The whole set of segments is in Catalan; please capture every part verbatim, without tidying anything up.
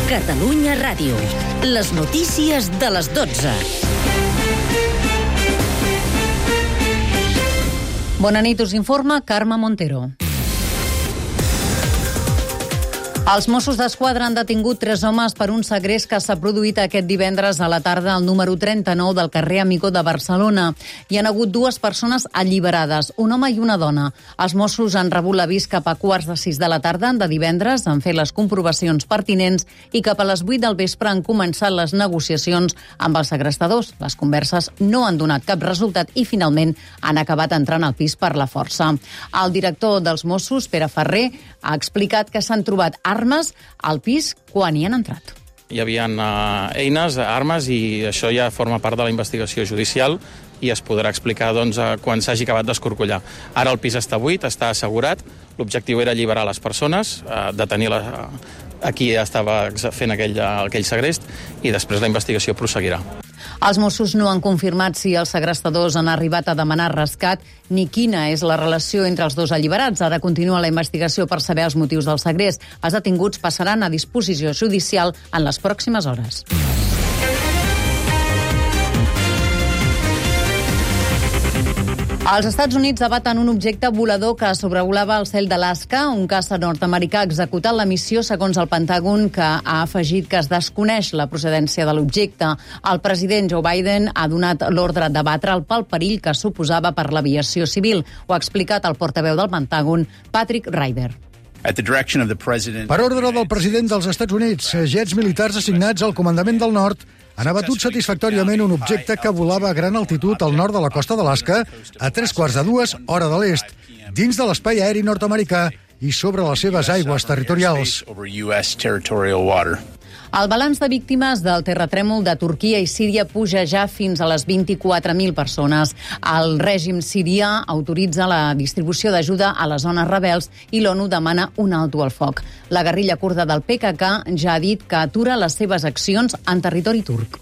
Catalunya Ràdio. Les notícies de les dotze. Bona nit, us informa Carme Montero. Els Mossos d'Esquadra han detingut tres homes per un segrest que s'ha produït aquest divendres a la tarda al número trenta-nou del carrer Amigó de Barcelona. Hi han hagut dues persones alliberades, un home i una dona. Els Mossos han rebut l'avís cap a quarts de sis de la tarda de divendres, han fet les comprovacions pertinents i cap a les vuit del vespre han començat les negociacions amb els segrestadors. Les converses no han donat cap resultat i finalment han acabat entrant al pis per la força. El director dels Mossos, Pere Ferrer, ha explicat que s'han trobat armes al pis quan hi han entrat. Hi havia uh, eines, armes, i això ja forma part de la investigació judicial i es podrà explicar doncs, uh, quan s'hagi acabat d'escorcollar. Ara el pis està buit, està assegurat. L'objectiu era alliberar les persones, uh, detenir la, uh, a qui estava fent aquell, uh, aquell segrest, i després la investigació prosseguirà. Els Mossos no han confirmat si els segrestadors han arribat a demanar rescat ni quina és la relació entre els dos alliberats. Ara continua la investigació per saber els motius del segrest. Els detinguts passaran a disposició judicial en les pròximes hores. Els Estats Units abaten un objecte volador que sobrevolava el cel d'Alaska. Un caça nord-americà ha executat la missió, segons el Pentàgon, que ha afegit que es desconeix la procedència de l'objecte. El president Joe Biden ha donat l'ordre d'abatre'l pel perill que suposava per l'aviació civil. Ho ha explicat el portaveu del Pentàgon, Patrick Ryder. Per ordre del president dels Estats Units, jets militars assignats al Comandament del Nord han abatut satisfactòriament un objecte que volava a gran altitud al nord de la costa d'Alaska a tres quarts de dues, hora de l'est, dins de l'espai aeri nord-americà i sobre les seves aigües territorials. El balanç de víctimes del terratrèmol de Turquia i Síria puja ja fins a les vint-i-quatre mil persones. El règim sirià autoritza la distribució d'ajuda a les zones rebels i l'ONU demana un alto al foc. La guerrilla kurda del P K K ja ha dit que atura les seves accions en territori turc.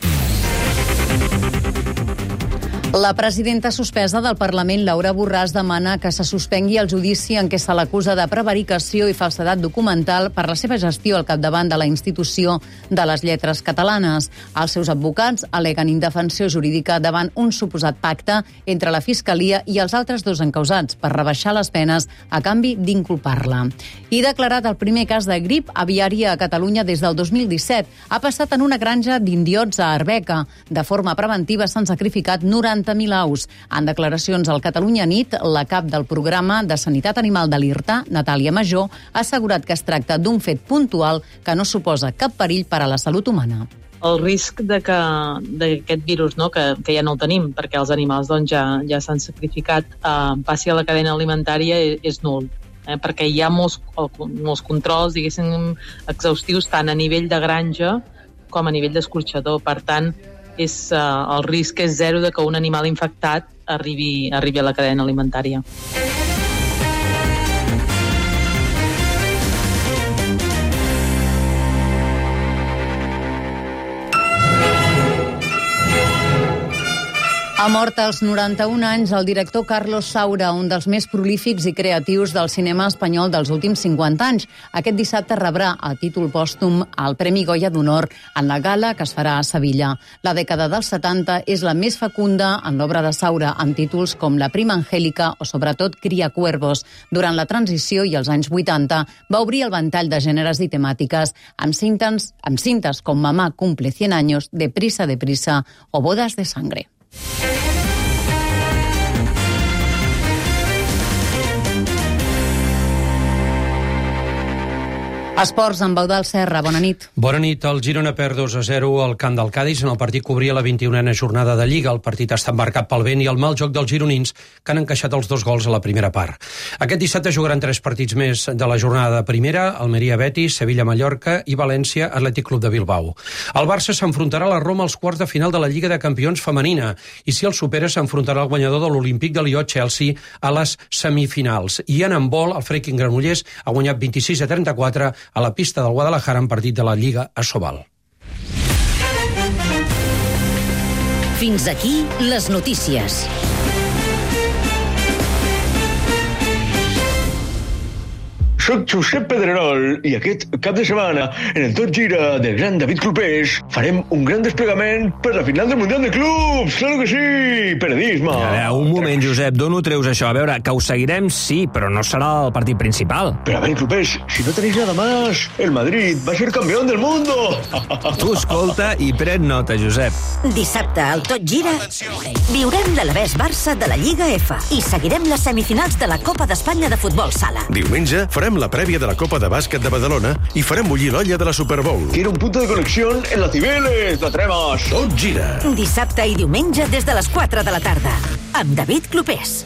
La presidenta suspesa del Parlament, Laura Borràs, demana que se suspengui el judici en què se l'acusa de prevaricació i falsedat documental per la seva gestió al capdavant de la institució de les lletres catalanes. Els seus advocats al·leguen indefensió jurídica davant un suposat pacte entre la Fiscalia i els altres dos encausats per rebaixar les penes a canvi d'inculpar-la. I declarat el primer cas de grip aviària a Catalunya des del dos mil disset. Ha passat en una granja d'indiots a Arbeca. De forma preventiva s'han sacrificat noranta mil aus. En declaracions al Catalunya Nit, la cap del programa de Sanitat Animal de l'I R T A, Natàlia Majó, ha assegurat que es tracta d'un fet puntual que no suposa cap perill per a la salut humana. El risc de que d'aquest virus, no, que, que ja no el tenim, perquè els animals doncs, ja, ja s'han sacrificat, eh, passi a la cadena alimentària és, és nul. Eh, perquè hi ha molts, molts controls, diguéssim, exhaustius, tant a nivell de granja com a nivell d'escorxador. Per tant, és, uh, el risc és zero de que un animal infectat arribi, arribi a la cadena alimentària. Ha mort als noranta-un anys el director Carlos Saura, un dels més prolífics i creatius del cinema espanyol dels últims cinquanta anys. Aquest dissabte rebrà a títol pòstum el Premi Goya d'Honor en la gala que es farà a Sevilla. La dècada dels setanta és la més fecunda en l'obra de Saura, amb títols com La prima angélica o sobretot Cria cuervos. Durant la transició i els anys vuitanta va obrir el ventall de gèneres i temàtiques amb cintes, amb cintes com Mamá cumple cien años, Deprisa, deprisa o Bodas de sangre. Esports amb Eudald Serra, bona nit. Bona nit. El Girona perd dos a zero al camp del Cádiz en el partit que obria la vint-i-unena jornada de Lliga. El partit ha estat marcat pel vent i el mal joc dels gironins, que han encaixat els dos gols a la primera part. Aquest dissabte jugaran tres partits més de la jornada de primera: Almeria-Betis, Sevilla-Mallorca i València-Atlètic Club de Bilbao. El Barça s'enfrontarà a la Roma als quarts de final de la Lliga de Campions femenina i, si el supera, s'enfrontarà al guanyador de l'Olímpic de Lió-Chelsea a les semifinals. I en handbol, el Freaking Granollers ha guanyat vint-i-sis a trenta-quatre a la pista del Guadalajara en partit de la Lliga Asobal. Fins aquí les notícies. soc Josep Pedrerol i aquest cap de setmana, en el Tot Gira del gran David Clopés, farem un gran desplegament per la final del Mundial de Clubs. Claro que sí! Periodisme! A veure, un moment, Josep, d'on ho treus això? A veure, que ho seguirem, sí, però no serà el partit principal. Pero a ver, Clopés, si no tenéis nada más, el Madrid va a ser campeón del mundo. Tu escolta i pren nota, Josep. Dissabte, al Tot Gira, viurem l'Alavés Barça de la Lliga F i seguirem les semifinals de la Copa d'Espanya de Futbol Sala. Diumenge farem la prèvia de la Copa de Bàsquet de Badalona i farem bullir l'olla de la Super Bowl. Quiero un punto de conexión en la Cibeles de Tremas. Tot Gira. Dissabte i diumenge des de les quatre de la tarda. Amb David Clopés.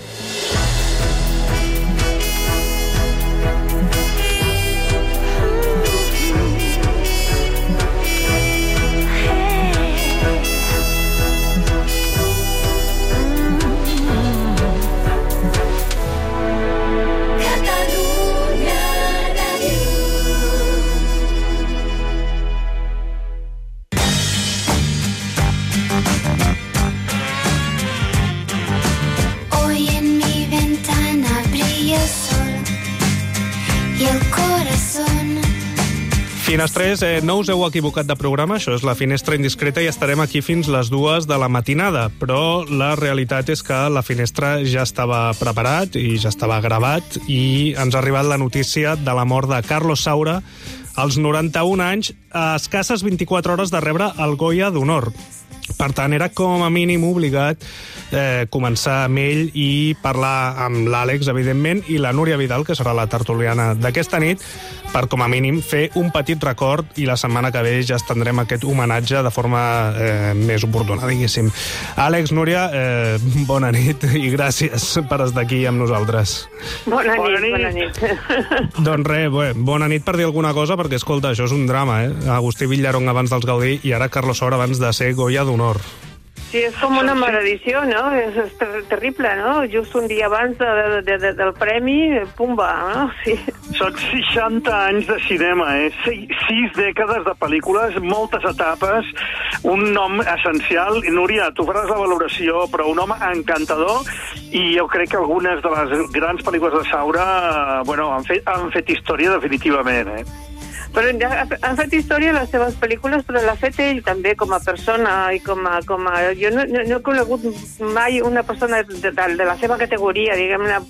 Finestrers, eh, no us heu equivocat de programa, això és la Finestra Indiscreta i estarem aquí fins les dues de la matinada, però la realitat és que la Finestra ja estava preparat i ja estava gravat i ens ha arribat la notícia de la mort de Carlos Saura als noranta-un anys, a escasses vint-i-quatre hores de rebre el Goya d'Honor. Per tant, era com a mínim obligat eh, començar amb ell i parlar amb l'Àlex, evidentment, i la Núria Vidal, que serà la tertuliana d'aquesta nit, per com a mínim fer un petit record i la setmana que ve ja estendrem aquest homenatge de forma eh, més oportuna, diguéssim. Àlex, Núria, eh, bona nit i gràcies per estar aquí amb nosaltres. Bona nit, bona nit. Bona nit. Doncs res, bé, bona nit per dir alguna cosa, perquè, escolta, això és un drama, eh? Agustí Villarón abans dels Gaudí i ara Carlos Saura abans de ser Goya d'Honor. Sí, és com una maledició, no? És, és ter terrible, no? Just un dia abans de, de, de, del premi, pumba, no? Sí. Són seixanta anys de cinema, eh? Sis dècades de pel·lícules, moltes etapes, un nom essencial. Núria, tu faràs la valoració, però un home encantador, i jo crec que algunes de les grans pel·lícules de Saura, bueno, han fet, han fet història definitivament, eh? Però han fet història les seves pel·lícules, però l'ha fet ell també com a persona i com a... Com a jo no, no, no he conegut mai una persona de, de, de la seva categoria, diguem-ne,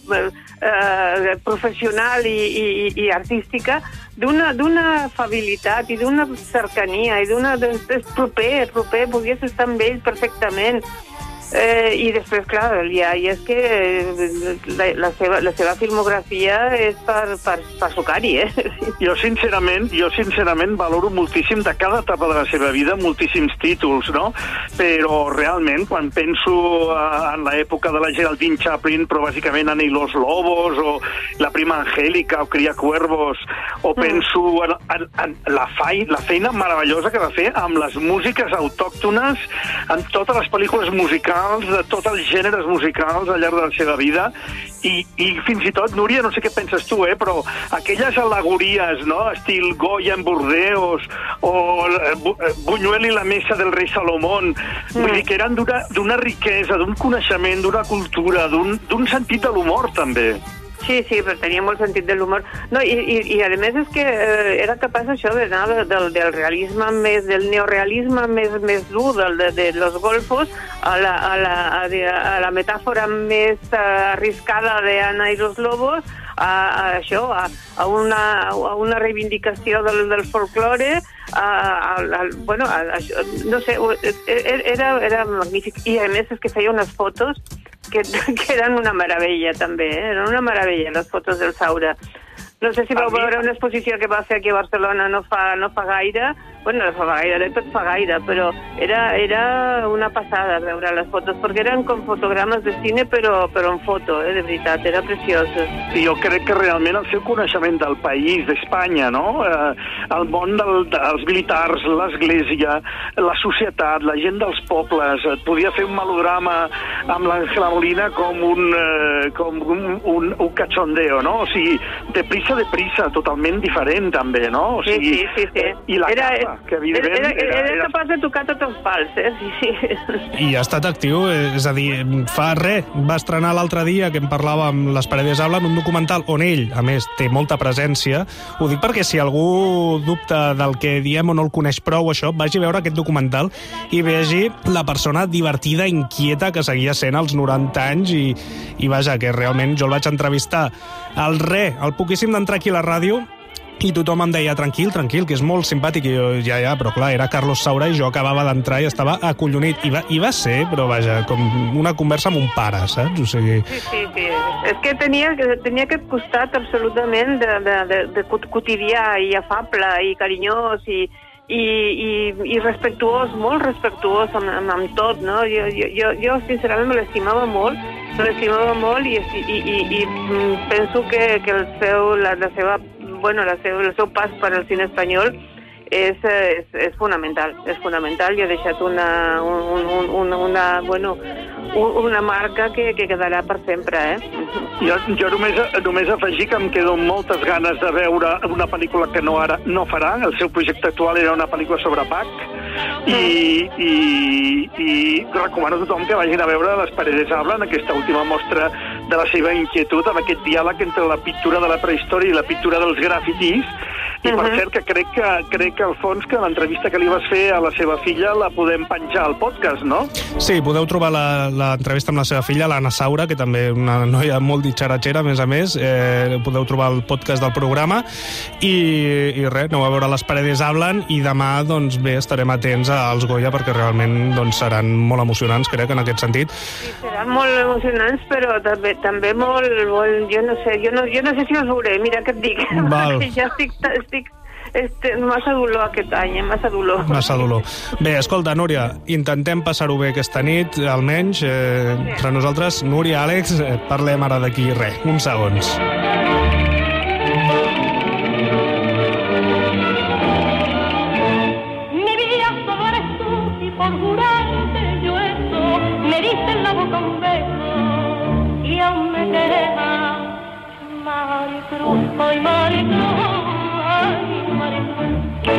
eh, professional i, i, i artística, d'una d'una afabilitat i d'una cercania i d'una... És proper, proper, podies estar amb ell perfectament. Eh, I després, clar, ja, i és que la, la, seva, la seva filmografia és per, per, per sucar-hi, eh? Jo sincerament, jo sincerament valoro moltíssim de cada etapa de la seva vida, moltíssims títols, no? Però realment, quan penso en l'època de la Geraldine Chaplin, però bàsicament en Los Lobos, o La prima Angélica, o Cria Cuervos, o penso en, en, en la, feina, la feina meravellosa que va fer amb les músiques autòctones, en totes les pel·lícules musicals, de tots els gèneres musicals al llarg de la seva vida, i, i fins i tot, Núria, no sé què penses tu, eh, però aquelles al·legories, no?, estil Goya en Burdeos, o Buñuel i la mesa del rei Salomón, mm. vull dir que eren d'una riquesa, d'un coneixement, d'una cultura, d'un sentit de l'humor, també. Sí, sí, però tenia molt sentit de l'humor. No, i, i, i a més és que eh, era capaç això d'anar del, del realisme més, del neorealisme més, més dur, del, de, de los golfos, a la, a la, a, a la metàfora més uh, arriscada de Ana i los Lobos, a, a això, a, a, una, a una reivindicació del, del folklore, a, a, a, bueno, a, a, no sé, era, era magnífic. I a més és que feia unes fotos que, que eren una meravella també, eh? Eren una meravella les fotos del Saura. No sé si vau veure una exposició que va fer aquí a Barcelona no fa, no fa gaire, bueno, no fa gaire, de tot fa gaire, però era, era una passada veure les fotos, perquè eren com fotogrames de cine, però, però en foto, eh, de veritat, era preciós. I jo crec que realment el seu coneixement del país, d'Espanya, no?, eh, el món del, dels militars, l'església, la societat, la gent dels pobles, et podia fer un melodrama amb l'Àngela Molina com un, eh, com un, un, un cachondeo, no?, o sigui, te prisa de prisa, totalment diferent, també, no? O sigui, sí, sí, sí. I la era, capa, que evident... Era, era, era, era capaç de tocar tots els pals, eh? Sí, sí. I ha estat actiu, és a dir, fa res, va estrenar l'altre dia, que en parlàvem, Les Paredes Hablan, un documental on ell, a més, té molta presència. Ho dic perquè si algú dubta del que diem o no el coneix prou, això, vagi a veure aquest documental i vegi la persona divertida, inquieta, que seguia sent als noranta anys i, i vaja, que realment jo el vaig entrevistar al re, al poquíssim d'entrar aquí a la ràdio, i tothom em deia, tranquil, tranquil, que és molt simpàtic, i jo, ja, ja, però clar, era Carlos Saura i jo acabava d'entrar i estava acollonit, i va, i va ser, però vaja, com una conversa amb un pare, saps? O sigui... Sí, sí, sí. És que tenia, tenia aquest costat absolutament de, de, de, de quotidià i afable i carinyós i, i, i, i respectuós, molt respectuós amb, amb, amb tot, no? Jo, jo, jo sincerament me l'estimava molt, me l'estimava molt i, i, i, i penso que, que el seu, la, la seva bueno, la seu, el seu pas per al cine espanyol és, és, és fonamental, és fonamental i ha deixat una, un, un, una, una, bueno, una marca que, que quedarà per sempre, eh? Jo, jo només, només afegir que em quedo amb moltes ganes de veure una pel·lícula que no, ara, no farà. El seu projecte actual era una pel·lícula sobre Bach i, i, i recomano a tothom que vagin a veure Les Paredes Hablan, aquesta última mostra de la seva inquietud amb aquest diàleg entre la pintura de la prehistòria i la pintura dels grafitis. I per cert que crec que crec que al fons que l'entrevista que li vas fer a la seva filla la podem penjar al podcast, no? Sí, podeu trobar l'entrevista amb la seva filla, l'Anna Saura, que també una noia molt ditxaratxera, a més a més. Eh, podeu trobar el podcast del programa i, i res, aneu a veure Les Paredes Hablan i demà, doncs bé, estarem atents als Goya perquè realment doncs, seran molt emocionants, crec, en aquest sentit. Sí, seran molt emocionants, però també, també molt, molt, jo no sé, jo no, jo no sé si els veuré, mira què et dic. Val. Ja estic, estic este, massa dolor aquest any, massa dolor. Massa dolor. Bé, escolta, Núria, intentem passar-ho bé aquesta nit, almenys, eh, entre nosaltres. Núria, Àlex, eh, parlem ara d'aquí res, uns segons. Mi vida solo eres tú y por jurarte yo eso me diste en la boca un beso y aún me quedas Maricruz, ay Maricruz, ay Maricruz.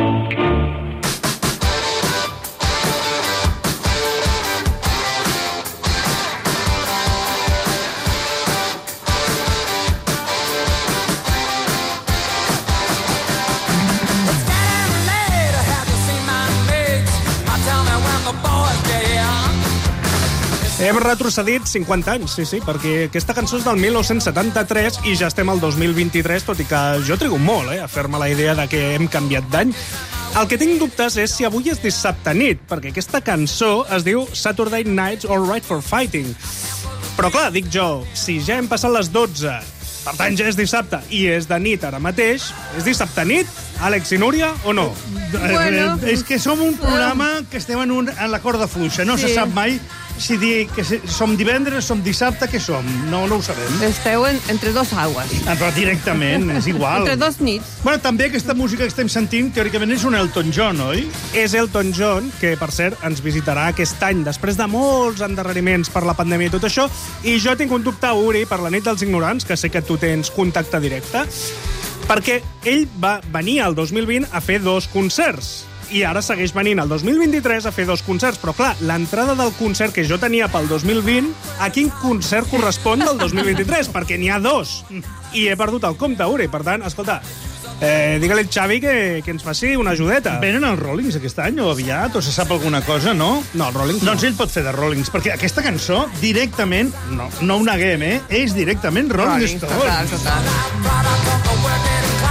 Hem retrocedit cinquanta anys, sí, sí, perquè aquesta cançó és del mil nou-cents setanta-tres i ja estem al dos mil vint-i-tres, tot i que jo trigo molt eh, a fer-me la idea de que hem canviat d'any. El que tinc dubtes és si avui és dissabte nit, perquè aquesta cançó es diu Saturday Night's All Right for Fighting. Però clar, dic jo, si ja hem passat les dotze, per tant ja és dissabte, i és de nit ara mateix, és dissabte nit, Àlex i Núria, o no? Bueno. Eh, és que som un programa que estem en, un, en la corda fluixa, no sí. se sap mai si dir que som divendres, som dissabte, què som? No, no ho sabem. Esteu en, entre dos aigües. Ah, però directament, és igual. Entre dos nits. Bueno, també aquesta música que estem sentint, teòricament és un Elton John, oi? És Elton John, que, per cert, ens visitarà aquest any, després de molts endarreriments per la pandèmia i tot això, i jo tinc un dubte, Uri, per la nit dels ignorants, que sé que tu tens contacte directe, perquè ell va venir al dos mil vint a fer dos concerts. I ara segueix venint al dos mil vint-i-tres a fer dos concerts. Però, clar, l'entrada del concert que jo tenia pel dos mil vint, a quin concert correspon del dos mil vint-i-tres? Perquè n'hi ha dos. I he perdut el compte, Uri. Per tant, escolta, eh, digue-li al Xavi que, que ens faci una ajudeta. Venen els Rollings aquest any, o aviat, o se sap alguna cosa, no? No, els Rollings no. Doncs ell pot fer de Rollings, perquè aquesta cançó, directament, no, no ho neguem, eh? És directament Rolling Stone. Total, total.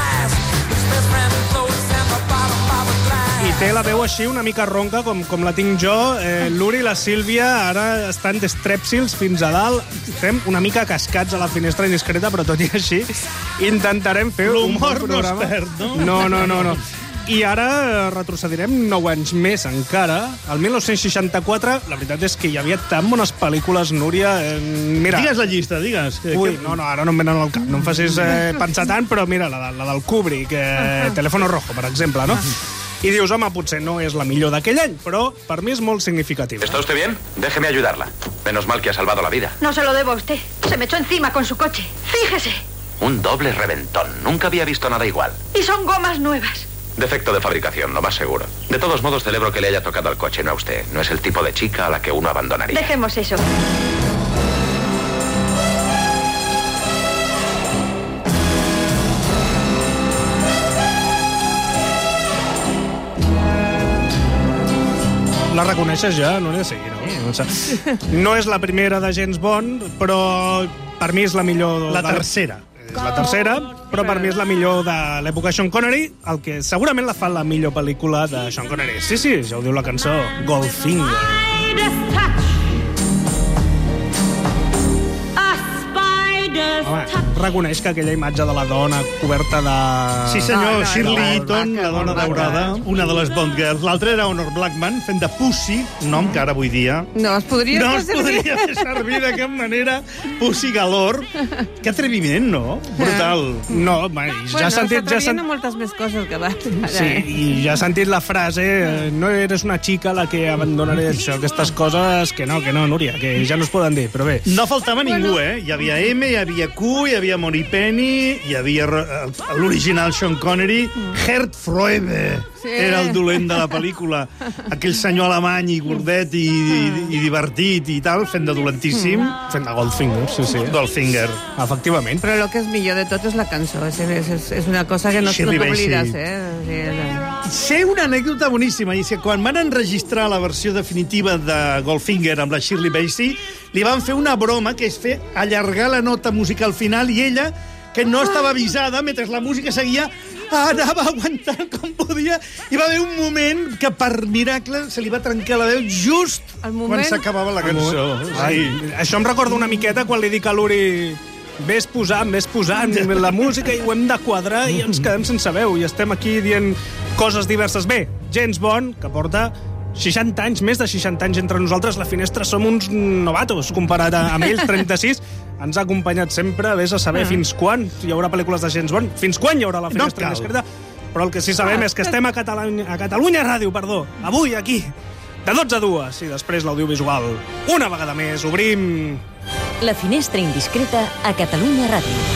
I té la veu així una mica ronca, com, com la tinc jo. Eh, L'Uri i la Sílvia ara estan d'estrèpsils fins a dalt. Estem una mica cascats a la finestra indiscreta, però tot i així intentarem fer un bon programa. No es perd, no? No, no, no, no. I ara retrocedirem nou anys més encara. El mil nou-cents seixanta-quatre, la veritat és que hi havia tan bones pel·lícules, Núria. Eh, mira. Digues la llista, digues. Que, Ui, que... no, no, ara no em venen al cap. No em facis eh, pensar tant, però mira, la, la del Kubrick, eh, Teléfono Rojo, per exemple, no? I dius, home, potser no és la millor d'aquell any, però per mi és molt significativa. ¿Está usted bien? Déjeme ayudarla. Menos mal que ha salvado la vida. No se lo debo a usted. Se me echó encima con su coche. Fíjese. Un doble reventón. Nunca había visto nada igual. Y son gomas nuevas. Defecto de fabricación, lo más seguro. De todos modos, celebro que le haya tocado al coche, no a usted. No es el tipo de chica a la que uno abandonaría. Dejemos eso. La reconeixes ja? No n'he de seguir, no? No és la primera de James Bond, però per mi és la millor... La tercera. És la tercera, però per mi és la millor de l'època Sean Connery, el que segurament la fa la millor pel·lícula de Sean Connery. Sí, sí, ja ho diu la cançó, Goldfinger. Home, reconeix que aquella imatge de la dona coberta de... Sí, senyor, Shirley Eaton, la dona daurada, una de les Bond Girls. L'altra era Honor Blackman, fent de Pussy, nom que ara avui dia... No es podria no fer es podria fer servir de cap manera. Pussy Galore. Que atreviment, no? Brutal. No, ja bueno, has sentit... Ja s'atrevien a moltes més coses que va. Sí, i ja has sentit la frase no eres una chica la que abandonaré això, aquestes coses que no, que no, Núria, que ja no es poden dir, però bé. No faltava ningú, eh? Hi havia M, hi havia Q, hi havia Moni Penny, hi havia l'original Sean Connery, Gert Freude sí. Era el dolent de la pel·lícula, aquell senyor alemany i gordet i, i, i divertit i tal, fent de dolentíssim. Fent de Goldfinger, sí, sí. Goldfinger. Efectivament. Però el que és millor de tot és la cançó, és, és, és una cosa que no, no t'oblides, eh? Sé una anècdota boníssima, i és que quan van enregistrar la versió definitiva de Goldfinger amb la Shirley Bassey, li van fer una broma que és fer allargar la nota musical final i ella, que no estava avisada, mentre la música seguia, anava aguantant com podia, i va haver un moment que, per miracle, se li va trencar la veu just quan s'acabava la cançó. Ai, això em recorda una miqueta quan li dic a l'Uri vés posant, vés posant la música i ho hem de quadrar i ens quedem sense veu i estem aquí dient coses diverses. Bé, James Bond, que porta seixanta anys, més de seixanta anys entre nosaltres, la Finestra som uns novatos comparat amb ells, trenta-sis. Ens ha acompanyat sempre, vés a saber fins quan hi haurà pel·lícules de James Bond, fins quan hi haurà la Finestra Indiscreta. Però el que sí sabem és que estem a Catalunya, a Catalunya Ràdio, perdó, avui aquí, de dotze a dues, i després l'audiovisual. Una vegada més, obrim... La Finestra Indiscreta a Catalunya Ràdio.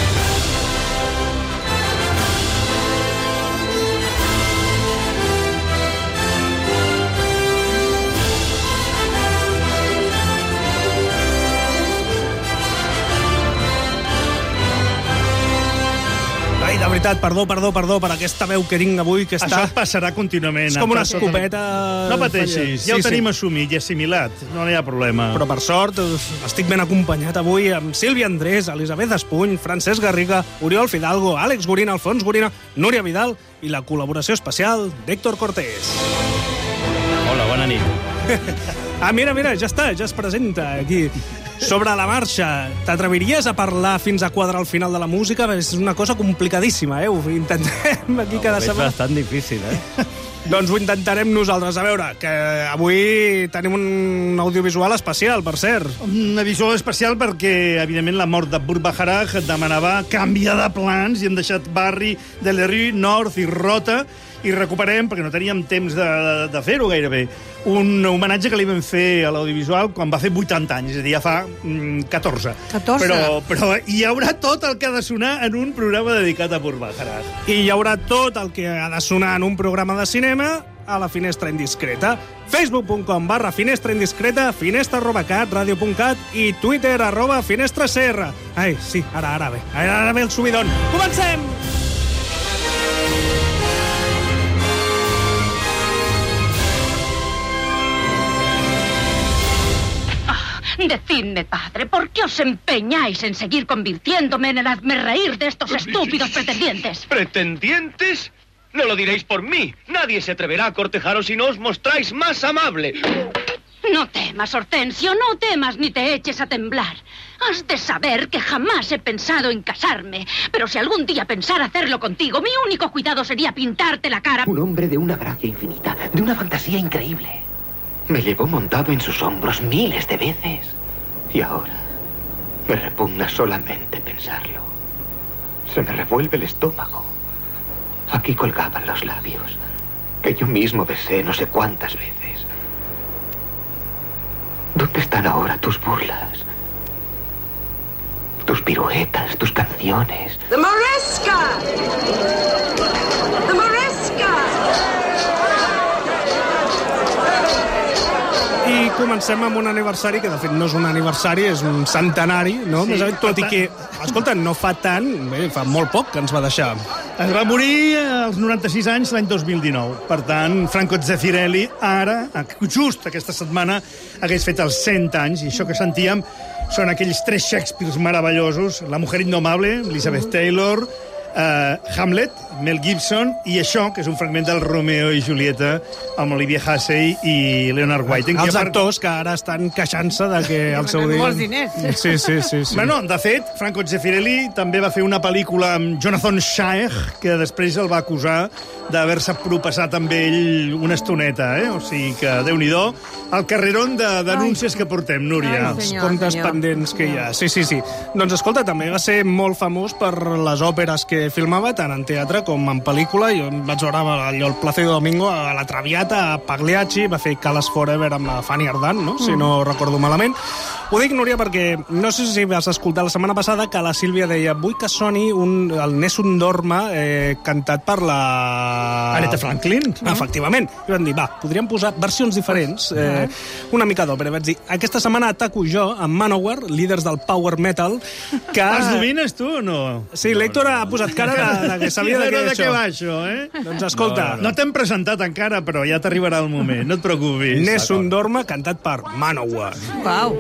De veritat, perdó, perdó, perdó per aquesta veu que tinc avui, que està... Això et passarà contínuament. És com una escopeta... No pateixis, ja sí, ho tenim sí. assumit i assimilat, no hi ha problema. Però per sort estic ben acompanyat avui amb Sílvia Andrés, Elisabet Espuny, Francesc Garriga, Oriol Fidalgo, Àlex Gorina, Alfons Gorina, Núria Vidal i la col·laboració especial d'Héctor Cortés. Hola, bona nit. Ah, mira, mira, ja està, ja es presenta aquí. Sobre la marxa, t'atreviries a parlar fins a quadrar el final de la música? És una cosa complicadíssima, eh? Ho intentem aquí cada setmana. És bastant difícil, eh? Doncs ho intentarem nosaltres. A veure, que avui tenim un audiovisual especial, per cert. Un visual especial perquè, evidentment, la mort de Burt Bacharach demanava canviar de plans i hem deixat Barri, Delerue, North i Rota i recuperem, perquè no teníem temps de, de fer-ho gairebé, un homenatge que li vam fer a l'audiovisual quan va fer vuitanta anys, és a dir, ja fa mm, catorze. catorze? Però, però hi haurà tot el que ha de sonar en un programa dedicat a Burt Bacharach. I hi haurà tot el que ha de sonar en un programa de cinema a la Finestra Indiscreta. facebook punt com barra Finestra Indiscreta, finestra arroba cat, ràdio punt cat i Twitter arroba Finestra C R. Ai, sí, ara, ara ve. Ara, ara ve el subidon. Comencem! Decidme, padre, ¿por qué os empeñáis en seguir convirtiéndome en el hazmerreír de estos estúpidos pretendientes? ¿Pretendientes? No lo diréis por mí. Nadie se atreverá a cortejaros si no os mostráis más amable. No temas, Hortensio, no temas ni te eches a temblar. Has de saber que jamás he pensado en casarme, pero si algún día pensara hacerlo contigo, mi único cuidado sería pintarte la cara. Un hombre de una gracia infinita, de una fantasía increíble. Me llevó montado en sus hombros miles de veces. Y ahora me repugna solamente pensarlo. Se me revuelve el estómago. Aquí colgaban los labios, que yo mismo besé no sé cuántas veces. ¿Dónde están ahora tus burlas? tus piruetas, tus canciones. The Moresca! The Moresca! I comencem amb un aniversari, que de fet no és un aniversari, és un centenari, no? Sí, Sí, tot i que, escolta, no fa tant, bé, fa molt poc que ens va deixar. Es va morir als noranta-sis anys l'any dos mil dinou. Per tant, Franco Zeffirelli, ara, just aquesta setmana, hagués fet els cent anys, i això que sentíem són aquells tres Shakespeares meravellosos, La mujer indomable, Elizabeth Taylor, Uh, Hamlet, Mel Gibson, i això, que és un fragment del Romeo i Julieta amb Olivia Hussey i Leonard Whiting. Els actors que ara estan queixant-se de que el seu dia... Molts diners. Sí, sí, sí, sí. Bueno, de fet, Franco Zeffirelli també va fer una pel·lícula amb Jonathan Chaig, que després el va acusar d'haver-se propassat amb ell una estoneta, eh? O sigui que, Déu-n'hi-do, el carrerón de denúncies que portem, Núria. Ai, Els senyor, comptes senyor. pendents que hi ha. Sí, sí, sí. Doncs escolta, també va ser molt famós per les òperes que filmava, tant en teatre com en pel·lícula. Jo em vaig veure allò el Plácido Domingo, a La Traviata, a Pagliacci, va fer Calas Forever amb la Fanny Ardant, no? Si no recordo malament. Ho dic, Núria, perquè no sé si vas escoltar la setmana passada que la Sílvia deia vull que soni un, el Nessun Dorma eh, cantat per la... Aretha Franklin. No? Efectivament. I van dir, va, podríem posar versions diferents, eh, una mica d'òpera. Vaig dir, aquesta setmana ataco jo amb Manowar, líders del power metal, que... Els domines tu o no? Sí, l'Héctor ha posat cara de, de que sabia de què, de això. què va això, eh? Doncs escolta... No, no t'hem presentat encara, però ja t'arribarà el moment, no et preocupis. Nessun Dorma, cantat per Manowar. Uau.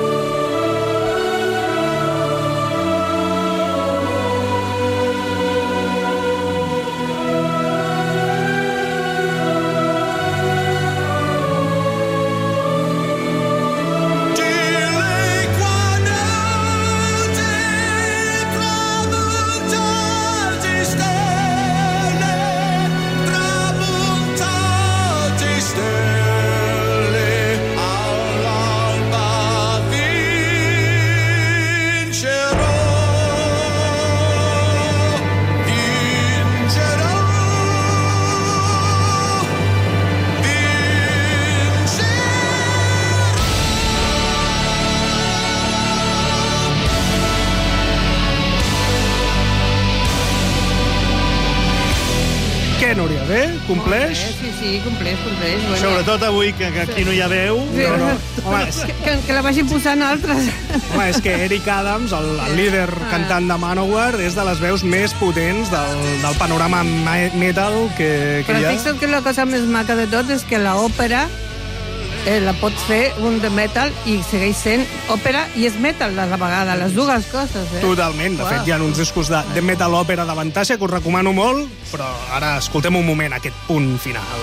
Què, Núria, bé? Compleix? Sí, sí, compleix, compleix. Bueno. Sobretot avui, que, que aquí no hi ha veu. Sí. No, no. Home, és, Que, que la vagin posant altres. home, és que Eric Adams, el, el líder cantant de Manowar, és de les veus més potents del, del panorama ma- metal que, que Però hi ha. fixa't que la cosa més maca de tot és que l'òpera eh, la pots fer un de metal i segueix sent òpera i és metal a la vegada, les dues coses. Eh? Totalment. De Uau. fet, hi ha uns discos de, de metal òpera d'avantatge que us recomano molt, però ara escoltem un moment aquest punt final.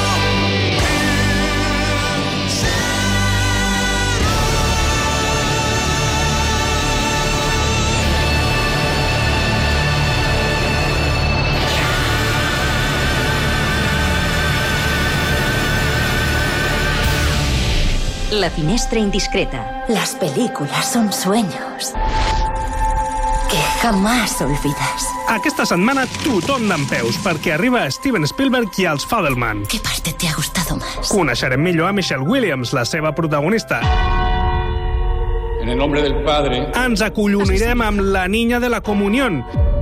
La finestra indiscreta. Las películas son sueños que jamás olvidas. Aquesta setmana tothom d'empeus, perquè arriba Steven Spielberg i els Fabelman. ¿Qué parte te ha gustado más? Coneixerem millor a Michelle Williams, la seva protagonista. En el nombre del Padre. Ens acollonirem amb La niña de la comunión.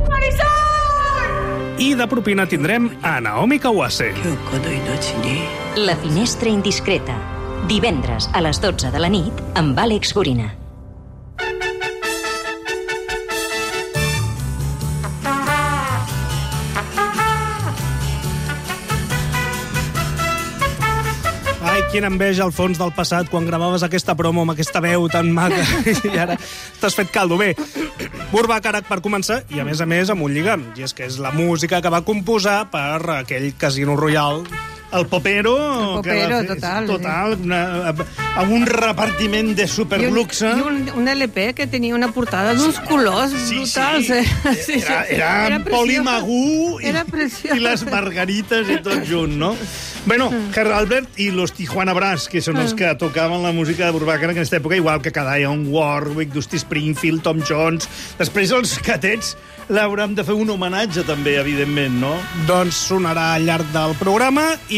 I de propina tindrem a Naomi Kawase. La finestra indiscreta. Divendres a les dotze de la nit amb Àlex Gorina. Ai, quina enveja al fons del passat quan gravaves aquesta promo amb aquesta veu tan maca i ara t'has fet caldo. Bé, Burbacarac per començar i a més a més amb un lligam, i és que és la música que va composar per aquell Casino Royale. El Popero, El que va Popero, fer- total, total una, amb un repartiment de superluxe. I un, i un, un L P que tenia una portada d'uns colors Sí, brutals. sí. Eh? Sí, Era, era, era Poli Magú i, Era preciós. i les margarites i tot junt, no? Bueno, Herr Albert i los Tijuana Brass, que són els que tocaven la música de Burbacarac en aquesta època, igual que Cadayon, Warwick, Dusty Springfield, Tom Jones. Després els catets l'hauran de fer un homenatge també, evidentment, no? Doncs sonarà al llarg del programa i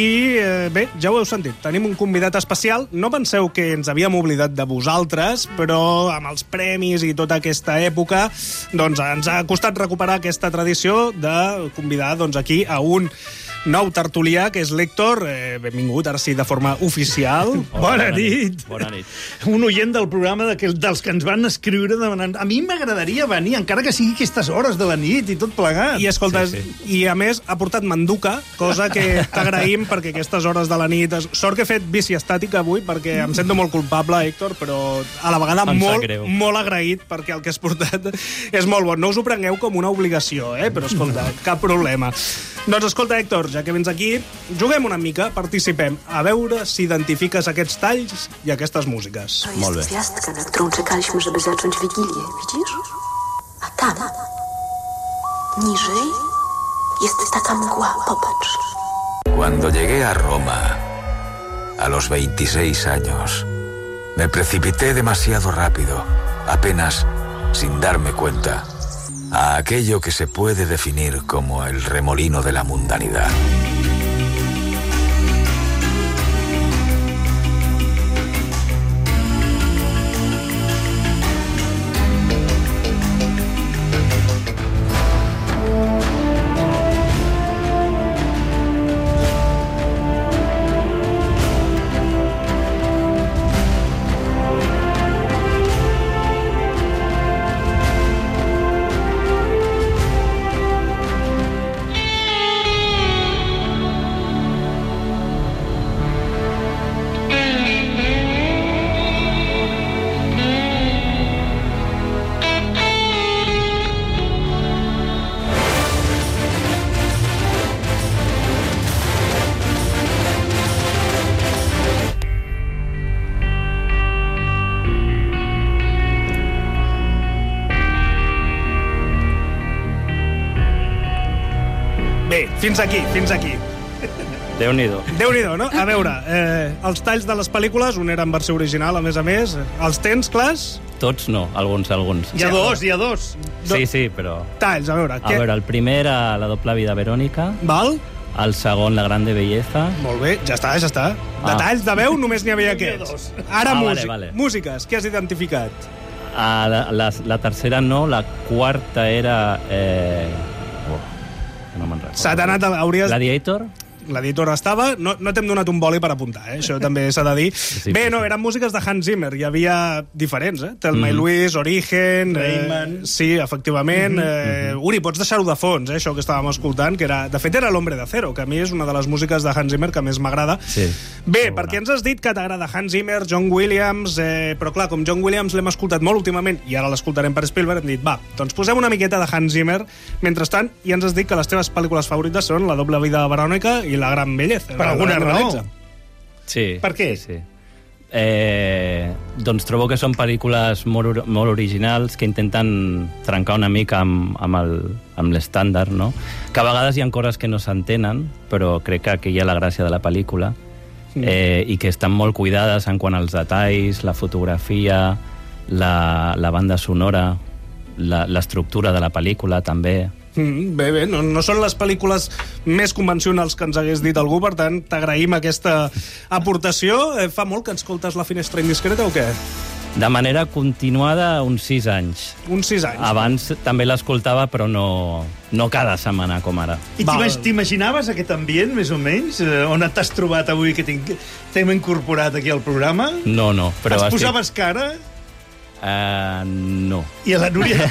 I eh, bé, ja ho heu sentit, tenim un convidat especial. No penseu que ens havíem oblidat de vosaltres, però amb els premis i tota aquesta època doncs ens ha costat recuperar aquesta tradició de convidar doncs, aquí a un nou tertulià, que és l'Héctor. Eh, benvingut, ara sí, de forma oficial. Hola, bona nit. Bona nit. Un oient del programa de que, dels que ens van escriure demanant... A mi m'agradaria venir, encara que sigui aquestes hores de la nit i tot plegat. I escolta, sí, sí. I a més ha portat manduca, cosa que t'agraïm perquè aquestes hores de la nit... Sort que he fet bici estàtica avui, perquè em sento molt culpable, Héctor, però a la vegada molt, molt agraït perquè el que has portat és molt bo. No us ho prengueu com una obligació, eh? Però escolta, cap problema. Doncs escolta, Héctor, ja que vens aquí, juguem una mica, participem, a veure si identifiques aquests talls i aquestes músiques. Molt bé. Gwiazdka, na którą czekaliśmy, żeby zacząć Wigilię. Widzisz? A tam, niżej, jest taka mgła. Popatrz. Cuando llegué a Roma, a los veintiséis años, me precipité demasiado rápido, apenas sin darme cuenta, a aquello que se puede definir como el remolino de la mundanidad. Bé, fins aquí, fins aquí. Déu-n'hi-do. Déu-n'hi-do, no? A veure, eh, els talls de les pel·lícules, un era en versió original, a més a més. Els tens clars? Tots no, alguns, alguns. Hi ha dos, hi ha dos. Sí, sí, però... Talls, a veure. A veure, el primer era La doble vida Verònica. Val. El segon, La grande belleza. Molt bé, ja està, ja està. De Ah. talls de veu només n'hi havia aquests. Ara Ah, vale, músic, vale. músiques, què has identificat? Ah, la, la, la tercera no, la quarta era... Eh... Oh, no me'n recordo. S'ha anat, hauries... Gladiator? L'editor estava, no, no t'hem donat un boli per apuntar, eh? Això també s'ha de dir. Sí, Bé, sí, no, sí. eren músiques de Hans Zimmer, hi havia diferents, eh? Thelma i Mhm. Louise, Origen... Rayman. Eh, sí, efectivament. Mhm. eh, Uri, pots deixar-ho de fons, eh? Això que estàvem escoltant, que era, de fet era l'Hombre de Cero, que a mi és una de les músiques de Hans Zimmer que més m'agrada. Sí. Bé, perquè ens has dit que t'agrada Hans Zimmer, John Williams, eh, però clar, com John Williams l'hem escoltat molt últimament i ara l'escoltarem per Spielberg, hem dit, va, doncs posem una miqueta de Hans Zimmer mentrestant, i ens has dit que les teves pel·lícules favorites són La doble vida Verònica i La gran belleza. Per alguna raó. Sí. Per què? Sí. Eh, doncs trobo que són pel·lícules molt, or- molt originals que intenten trencar una mica amb, amb el- amb l'estàndard, no? Que a vegades hi ha coses que no s'entenen, però crec que aquí hi ha la gràcia de la pel·lícula, eh, i que estan molt cuidades en quant als detalls, la fotografia, la, la banda sonora, la- l'estructura de la pel·lícula també. Mm, bé, bé, no, no són les pel·lícules més convencionals que ens hagués dit algú, per tant, t'agraïm aquesta aportació. Eh, fa molt que escoltes La finestra indiscreta o què? De manera continuada, uns sis anys. Uns sis anys. Abans també l'escoltava, però no, no cada setmana, com ara. I t'imag- t'imaginaves aquest ambient, més o menys? Eh, on t'has trobat avui que tinc- t'hem incorporat aquí al programa? No, no. Però Ens estic- posaves cara? Uh, no. I a la Núria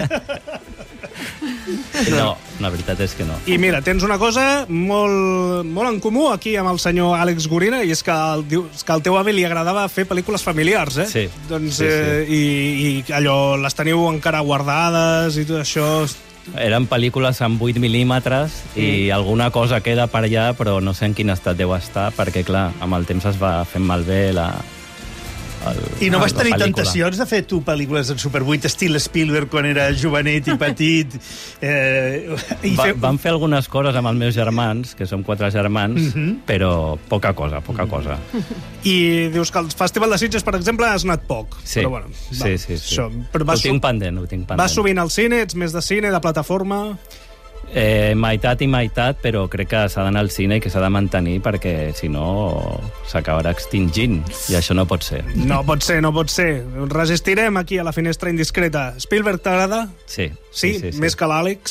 No, la veritat és que no. I mira, tens una cosa molt, molt en comú aquí amb el senyor Àlex Gorina, i és que, el, dius que al teu avi li agradava fer pel·lícules familiars, eh? Sí. Doncs, Sí, sí. eh, i, i allò, les teniu encara guardades i tot això... Eren pel·lícules amb vuit mil·límetres i alguna cosa queda per allà, però no sé en quin estat deu estar, perquè, clar, amb el temps es va fent malbé la... El, I no vas la tenir pel·lícula. tentacions de fer tu pel·lícules en Super vuit estil Spielberg quan era jovenet i petit? Eh, i Va, fer... Vam fer algunes coses amb els meus germans, que som quatre germans, Mhm. però poca cosa, poca cosa. I dius que al Festival de Sitges, per exemple, has anat poc. Sí, Però, bueno, sí, va, sí, sí. Això, però vas, Ho tinc pendent, ho tinc pendent. vas sovint al cine, ets més de cine, de plataforma... Eh, meitat i meitat, però crec que s'ha d'anar al cine i que s'ha de mantenir perquè, si no, s'acabarà extingint. I això no pot ser. No pot ser, no pot ser. Resistirem aquí a la finestra indiscreta. Spielberg t'agrada? Sí. Sí? sí, sí, sí. Més que l'Àlex?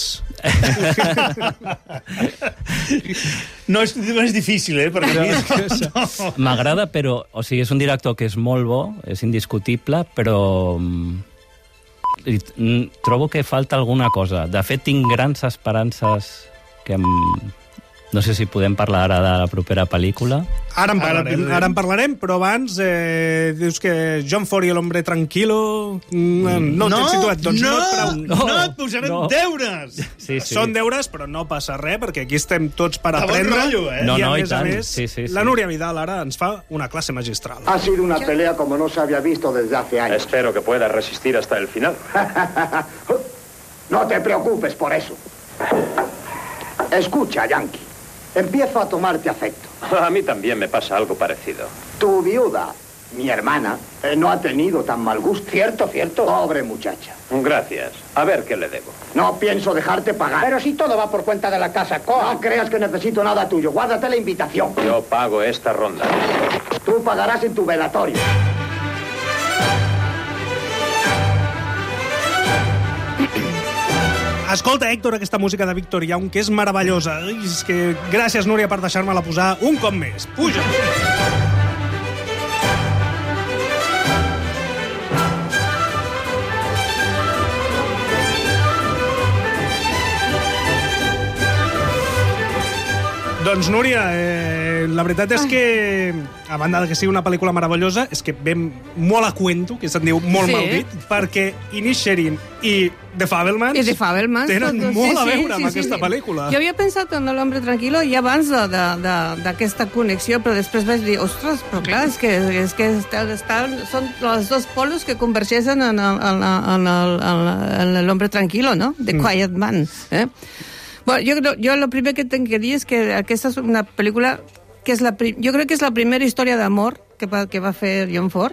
No és, no és difícil, eh? Perquè no, no. M'agrada, però... O sigui, és un director que és molt bo, és indiscutible, però... trobo que falta alguna cosa. De fet, tinc grans esperances que em... no sé si podem parlar ara de la propera pel·lícula. Ara en parlarem, ara, ara en parlarem, però abans eh, dius que John Ford i l'hombre tranquilo... No, no, no t'he situat. Doncs no, no, et prou... no, no et posarem no. deures. Sí, sí. Són deures, però no passa res, perquè aquí estem tots per aprendre. Rotllo, eh? No, I a no, més i tant. a més, sí, sí, sí. la Núria Vidal ara ens fa una clase magistral. Ha sido una pelea como no se había visto desde hace años. Espero que pueda resistir hasta el final. No te preocupes por eso. Escucha, Yankee. Empiezo a tomarte afecto. A mí también me pasa algo parecido. Tu viuda, mi hermana, eh, no ha tenido tan mal gusto. Cierto, cierto. Pobre muchacha. Gracias. A ver qué le debo. No pienso dejarte pagar. Pero si todo va por cuenta de la casa Coa. No creas que necesito nada tuyo. Guárdate la invitación. Yo pago esta ronda. Tú pagarás en tu velatorio. Escolta, Héctor, aquesta música de Victor Young, que és meravellosa. Ai, és que gràcies, Núria, per deixar-me-la posar un cop més. Puja! Doncs, Núria, eh, la veritat és que, a banda que sigui una pel·lícula meravellosa, és que ve molt a cuento, que se'n diu molt Sí. mal dit, perquè Inisherin i The Fabelmans, I The Fabelmans tenen tot, molt sí, a sí, veure sí, amb sí, aquesta sí. pel·lícula. Jo havia pensat en l'Hombre Tranquilo i abans d'aquesta connexió, però després vaig dir, ostres, però clar, és que, és que estan, estan, són els dos polos que convergeixen en, el, en, el, en, el, en l'Hombre Tranquilo, no? The Mm. Quiet Man. Eh? Bueno, jo, jo el primer que tinc que dir és que aquesta és una pel·lícula que és la, jo crec que és la primera història d'amor que, va, que va fer John Ford.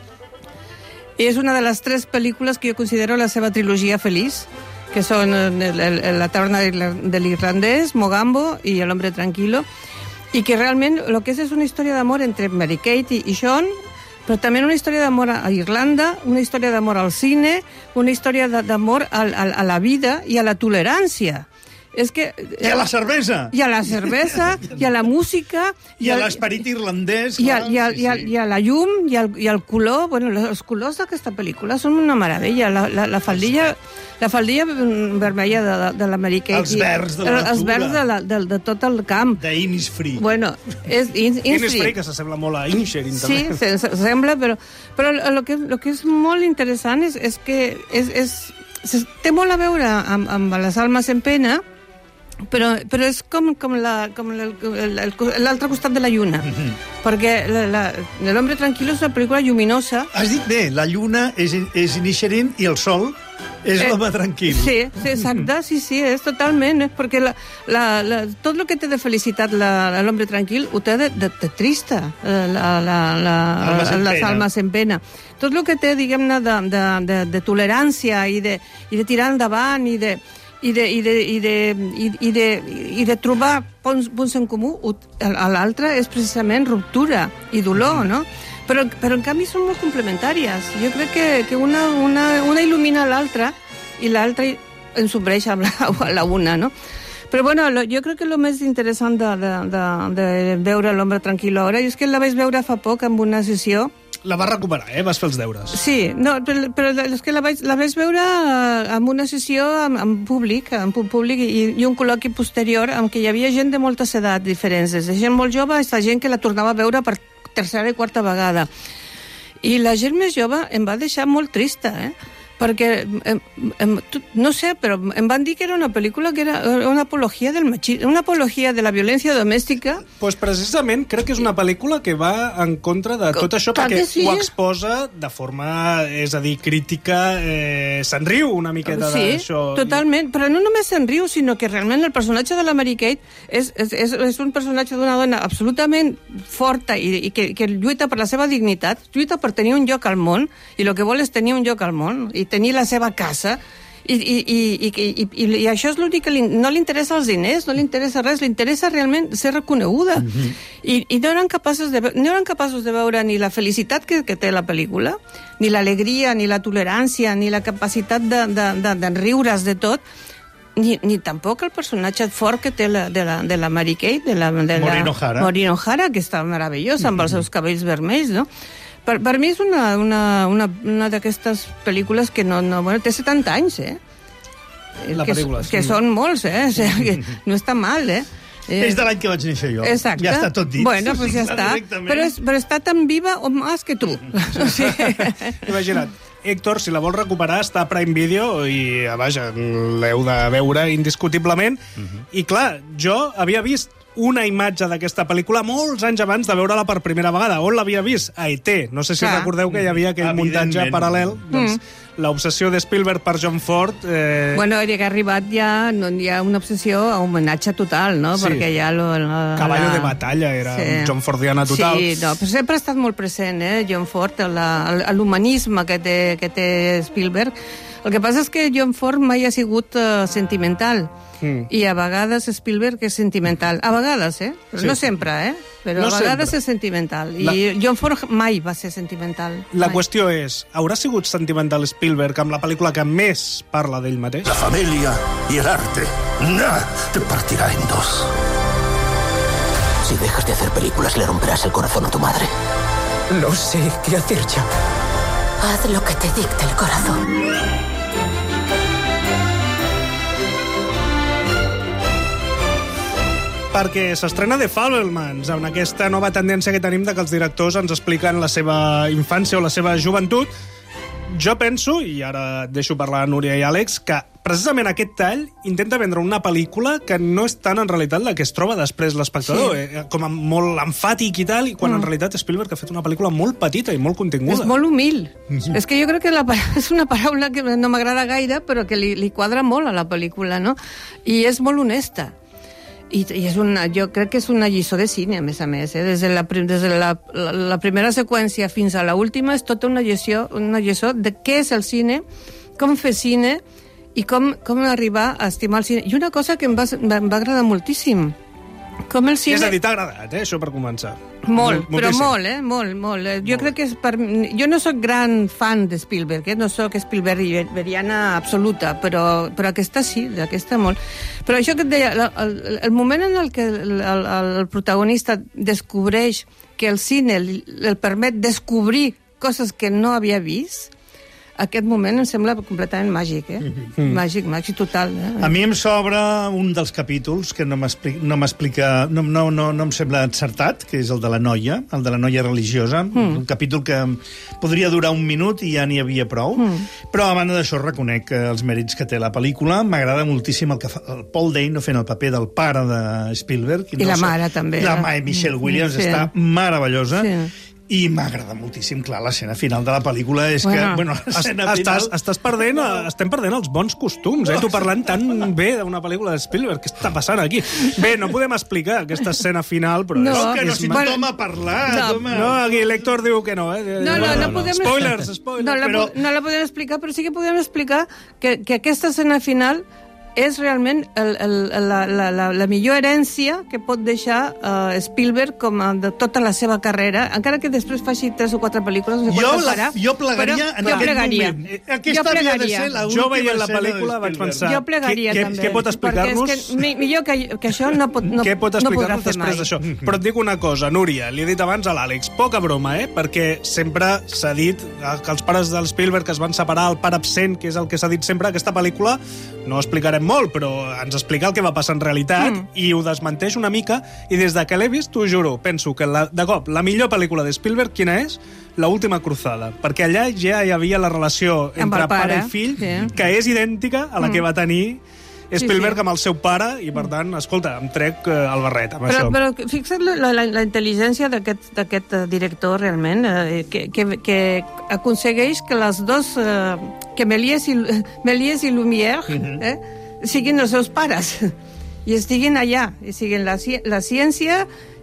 I és una de les tres pel·lícules que jo considero la seva trilogia feliç, que són el, el, el, La taverna de l'irlandès, Mogambo i El hombre tranquilo, i que realment el que és és una història d'amor entre Mary-Kate i, i Sean, però també una història d'amor a Irlanda, una història d'amor al cine, una història d'amor a, a, a la vida i a la tolerància. És que... I a la cervesa. I a la cervesa, i a la música... I a l'esperit irlandès. I a, i, a, i, a, I a la llum, i al, i al color... Bueno, els colors d'aquesta pel·lícula són una meravella. La, la, la faldilla... La faldilla vermella de, de, de la Mary-Kate. Els verds de la natura. Els verds de, la, de, de tot el camp. D'Innisfree. Bueno, és Innisfree. Innisfree, que s'assembla molt a Inisherin, sí, també. Sí, s'assembla, però, però el que, el que és molt interessant és, és que és, és, té molt a veure amb, amb Les almes en pena, però, però és com, com la, com l'altre costat de la lluna. Mm-hmm. Perquè la, la, L'Hombre Tranquilo és una pel·lícula lluminosa. Has dit bé, la lluna és, és Inisherin i el sol és eh, l'home tranquil. Sí, sí, exacte, sí, sí, és totalment, eh, perquè la, la, la, tot el que té de felicitat l'Hombre Tranquil ho té de, de, de trista, la, la, la, la, almas en les pena. almes en pena. Tot el que té, diguem-ne, de, de, de, de tolerància i de, i de tirar endavant i de i de, i de, i de, i, i de, i de trobar punts, punts en comú, a l'altre és precisament ruptura i dolor, no? Però, però en canvi són molt complementàries. Jo crec que, que una, una, una il·lumina l'altra i l'altra ensobreix amb la, la una, no? Però bueno, lo, jo crec que el més interessant de, de, de, de veure l'Hombre Tranquilo ara és que la vaig veure fa poc amb una sessió. La vas recuperar, eh? Vas fer els deures. Sí, no, però, però és que la vaig, la vaig veure en una sessió en, en públic, en públic i, i un col·loqui posterior en què hi havia gent de moltes edats diferents, des de gent molt jove fins a gent que la tornava a veure per tercera i quarta vegada. I la gent més jove em va deixar molt trista, eh? Perquè, em, em, no sé, però em van dir que era una pel·lícula que era una apologia del machisme, una apologia de la violència domèstica. Pues precisament crec que és una pel·lícula que va en contra de tot això, Clar perquè que sí. ho exposa de forma, és a dir, crítica, eh, se'n riu una miqueta Sí, d'això. totalment, però no només se'n riu, sinó que realment el personatge de la Mary-Kate és, és, és, és un personatge d'una dona absolutament forta i, i que, que lluita per la seva dignitat, lluita per tenir un lloc al món, i el que vol és tenir un lloc al món, i tenir la seva casa, I, i, i, i, i, i, i això és l'únic que li, no li interessa els diners, no li interessa res, li interessa realment ser reconeguda. Mm-hmm. I, i no eren capaços de, no eren capaços de veure ni la felicitat que, que té la pel·lícula, ni l'alegria, ni la tolerància, ni la capacitat de, de, de, de riure's de tot, Ni, ni tampoc el personatge fort que té la, de, la, de la Mary Kate, de la, de la Maureen O'Hara. Maureen O'Hara, que està meravellosa, amb els seus cabells vermells, no? Per, per mi és una, una, una, una d'aquestes pel·lícules que no, no... Bueno, té setanta anys, eh? La que, pel·lícula, sí. Que són molts, eh? O sigui, que no està mal, eh? Eh, és de l'any que vaig néixer jo. Exacte. Ja està tot dit. Bueno, pues ja està. Però, és, però està tan viva o més que tu. Sí. Imagina't, Héctor, si la vols recuperar, està a Prime Video i, vaja, l'heu de veure indiscutiblement. Uh-huh. I, clar, jo havia vist una imatge d'aquesta pel·lícula molts anys abans de veure-la per primera vegada. On l'havia vist? A E T. No sé si Clar. recordeu que hi havia aquell muntatge paral·lel. Doncs Mm. l'obsessió de Spielberg per John Ford... Eh... Bueno, que ha arribat ja, no, hi ha una obsessió a homenatge total, no? Sí. Perquè ja... Lo, lo, Caballo la... de batalla, era Sí. un John Fordiana total. Sí, no, però sempre ha estat molt present, eh, John Ford, la- l'humanisme que té, que té Spielberg. El que passa és que John Ford mai ha sigut uh, sentimental. Mm. I a vegades Spielberg és sentimental. A vegades, eh? Però Sí. no sempre, eh? Però No a vegades sempre. és sentimental. I La- John Ford mai va ser sentimental. La mai. qüestió és, haurà sigut sentimental Spielberg amb la pel·lícula que més parla d'ell mateix? La familia y el arte. Nada te partirá en dos. Si dejas de hacer películas, le romperás el corazón a tu madre. No sé qué hacer ya. Haz lo que te dicte el corazón. Perquè s'estrena The Fabelmans, amb aquesta nova tendència que tenim de que els directors ens expliquen la seva infància o la seva joventut. Jo penso, i ara deixo parlar a Núria i Àlex, que precisament aquest tall intenta vendre una pel·lícula que no és tant en realitat la que es troba després l'espectador, Sí. eh, com a molt emfàtic i tal, i quan Mm. en realitat Spielberg ha fet una pel·lícula molt petita i molt continguda. És molt humil. Mhm. És que jo crec que la, pa- és una paraula que no m'agrada gaire, però que li, li quadra molt a la pel·lícula, no? I és molt honesta. I, i és una, jo crec que és una lliçó de cine, a més a més. Eh? Des de, la, prim- des de la, la, la primera seqüència fins a la última és tota una lliçó, una lliçó de què és el cine, com fer cine i com, com arribar a estimar el cine. I una cosa que em va, em va agradar moltíssim, com el I cine... és a dir, t'ha agradat, eh, això per començar. Molt, Mol- però moltíssim. molt, eh? Molt, molt. Eh, Jo crec que és per... Jo no sóc gran fan de Spielberg, eh? No sóc Spielbergiana absoluta, però, però aquesta sí, aquesta molt. Però això que et deia, el, el, el moment en el que el, el, el protagonista descobreix que el cine li, el permet descobrir coses que no havia vist, aquest moment em sembla completament màgic, eh? Mm. Màgic, màgic total. Eh? A mi em sobra un dels capítols que no m'explica, no, m'explica- no, no, no, no em sembla encertat, que és el de la noia, el de la noia religiosa, mm. un capítol que podria durar un minut i ja n'hi havia prou, mm. però a banda d'això reconec els mèrits que té la pel·lícula. M'agrada moltíssim el que fa el Paul Dano fent el paper del pare de Spielberg. I la sé, mare, també. La mare Michelle Williams Sí. està meravellosa. Sí. I m'agrada moltíssim, clar, l'escena final de la pel·lícula és Bueno, que... Bueno, l'escena estàs, final... estàs perdent, estem perdent els bons costums, eh? Tu parlant tan bé d'una pel·lícula de Spielberg. Què està passant aquí? Bé, no podem explicar aquesta escena final, però... No, és, que no, és si ma- tothom ha parlat, No. home. No, aquí l'Héctor diu que no, eh? No, no, no podem... Spoilers, spoilers. No la, però... no la podem explicar, però sí que podem explicar que, que aquesta escena final és realment el, el, la, la, la, la millor herència que pot deixar uh, Spielberg com a de tota la seva carrera, encara que després faci tres o quatre pel·lícules, no sé Jo quantes la- farà, jo plegaria però en jo aquest plegaria. moment. Aquesta Jo havia de plegaria. ser la Jo última veient la escena pel·lícula de vaig Spielberg. pensar... Jo plegaria, què, també. Què pot explicar-nos... Perquè és que mi- millor que, que això no, pot, no, Què pot no podrà explicar-nos fer mai. després d'això? Però et dic una cosa, Núria, li he dit abans a l'Àlex, poca broma, eh? Perquè sempre s'ha dit que els pares del Spielberg es van separar, el pare absent, que és el que s'ha dit sempre, aquesta pel·lícula, no explicarem molt, però ens explica el que va passar en realitat, mm. i ho desmenteix una mica, i des de que l'he vist, t'ho juro, penso que la, de cop, la millor pel·lícula de Spielberg, quina és? La última cruzada, perquè allà ja hi havia la relació Amb entre el pare, pare i fill, sí. que és idèntica a la Mm. que va tenir Spielberg Sí, sí. amb el seu pare, i per tant, escolta, em trec eh, el barret amb Però, això. però fixa't la, la, la intel·ligència d'aquest d'aquest eh, director, realment, eh, que, que, que aconsegueix que les dos, eh, que Méliès i, Méliès i Lumière, Mhm. eh, siguin els seus pares i estiguin allà, i siguin la, ci- la ciència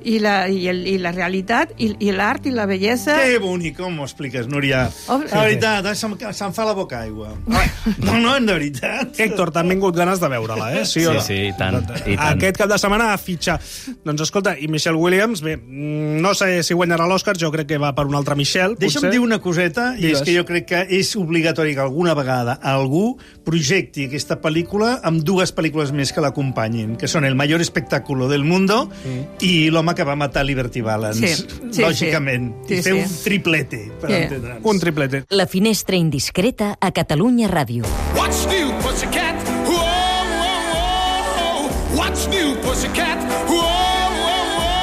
i la, i el, i la realitat, i, i l'art, i la bellesa... Que bonic, com m'ho expliques, Núria? Oh, la veritat, se'm, se'm fa la boca aigua. No, no, de veritat. Héctor, t'han vingut ganes de veure-la, eh? Sí, sí, o no? sí, i tant, i tant. Aquest cap de setmana a fitxar. Doncs escolta, i Michelle Williams, bé, no sé si guanyarà l'Oscar, jo crec que va per un altre Michelle, potser. Deixa'm dir una coseta, i és que jo crec que és obligatori que alguna vegada algú projecti aquesta pel·lícula amb dues pel·lícules més que l'acompanyin, que són El mayor espectáculo del mundo mm. i L'home que va matar Liberty Valance, sí, sí, lògicament. Sí. I Sí, fer sí. un triplete, per Sí. entendre'ns. Un triplete. La finestra indiscreta a Catalunya Ràdio. What's new, pussycat? Whoa, whoa, whoa. What's new, pussycat? Whoa, whoa,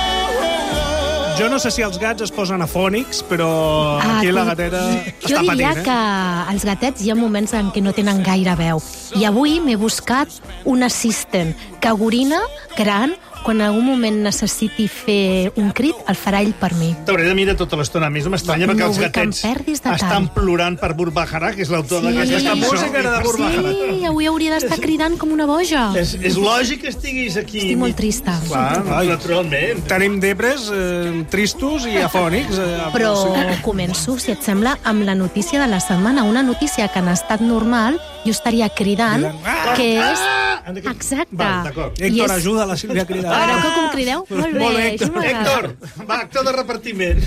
whoa. Jo no sé si els gats es posen afònics, però Ah, aquí la com- gatera Jo està diria patint, eh? que els gatets hi ha moments en què no tenen gaire veu. I avui m'he buscat un assistent que orina gran. Quan en algun moment necessiti fer un crit, el farà ell per mi. T'hauré de mirar tota l'estona. A més, m'estranya No perquè els vull que em gatets perdis detall. estan plorant per Burbajara, que és l'autor d'aquesta aquesta cançó. música era de Burbajara. Sí, avui hauria d'estar cridant com una boja. És, és lògic que estiguis aquí. Estic molt trista. Clar, naturalment. Tenim depres, eh, tristos i afònics. Eh, Però sí. començo, si et sembla, amb la notícia de la setmana. Una notícia que en estat normal jo estaria cridant, que és... Exacte. Val, d'acord. I Héctor, és- ajuda la Sílvia a cridar. Veureu que com crideu? Molt bé, Molt bé, això m'agrada. Héctor, va, actor de repartiment.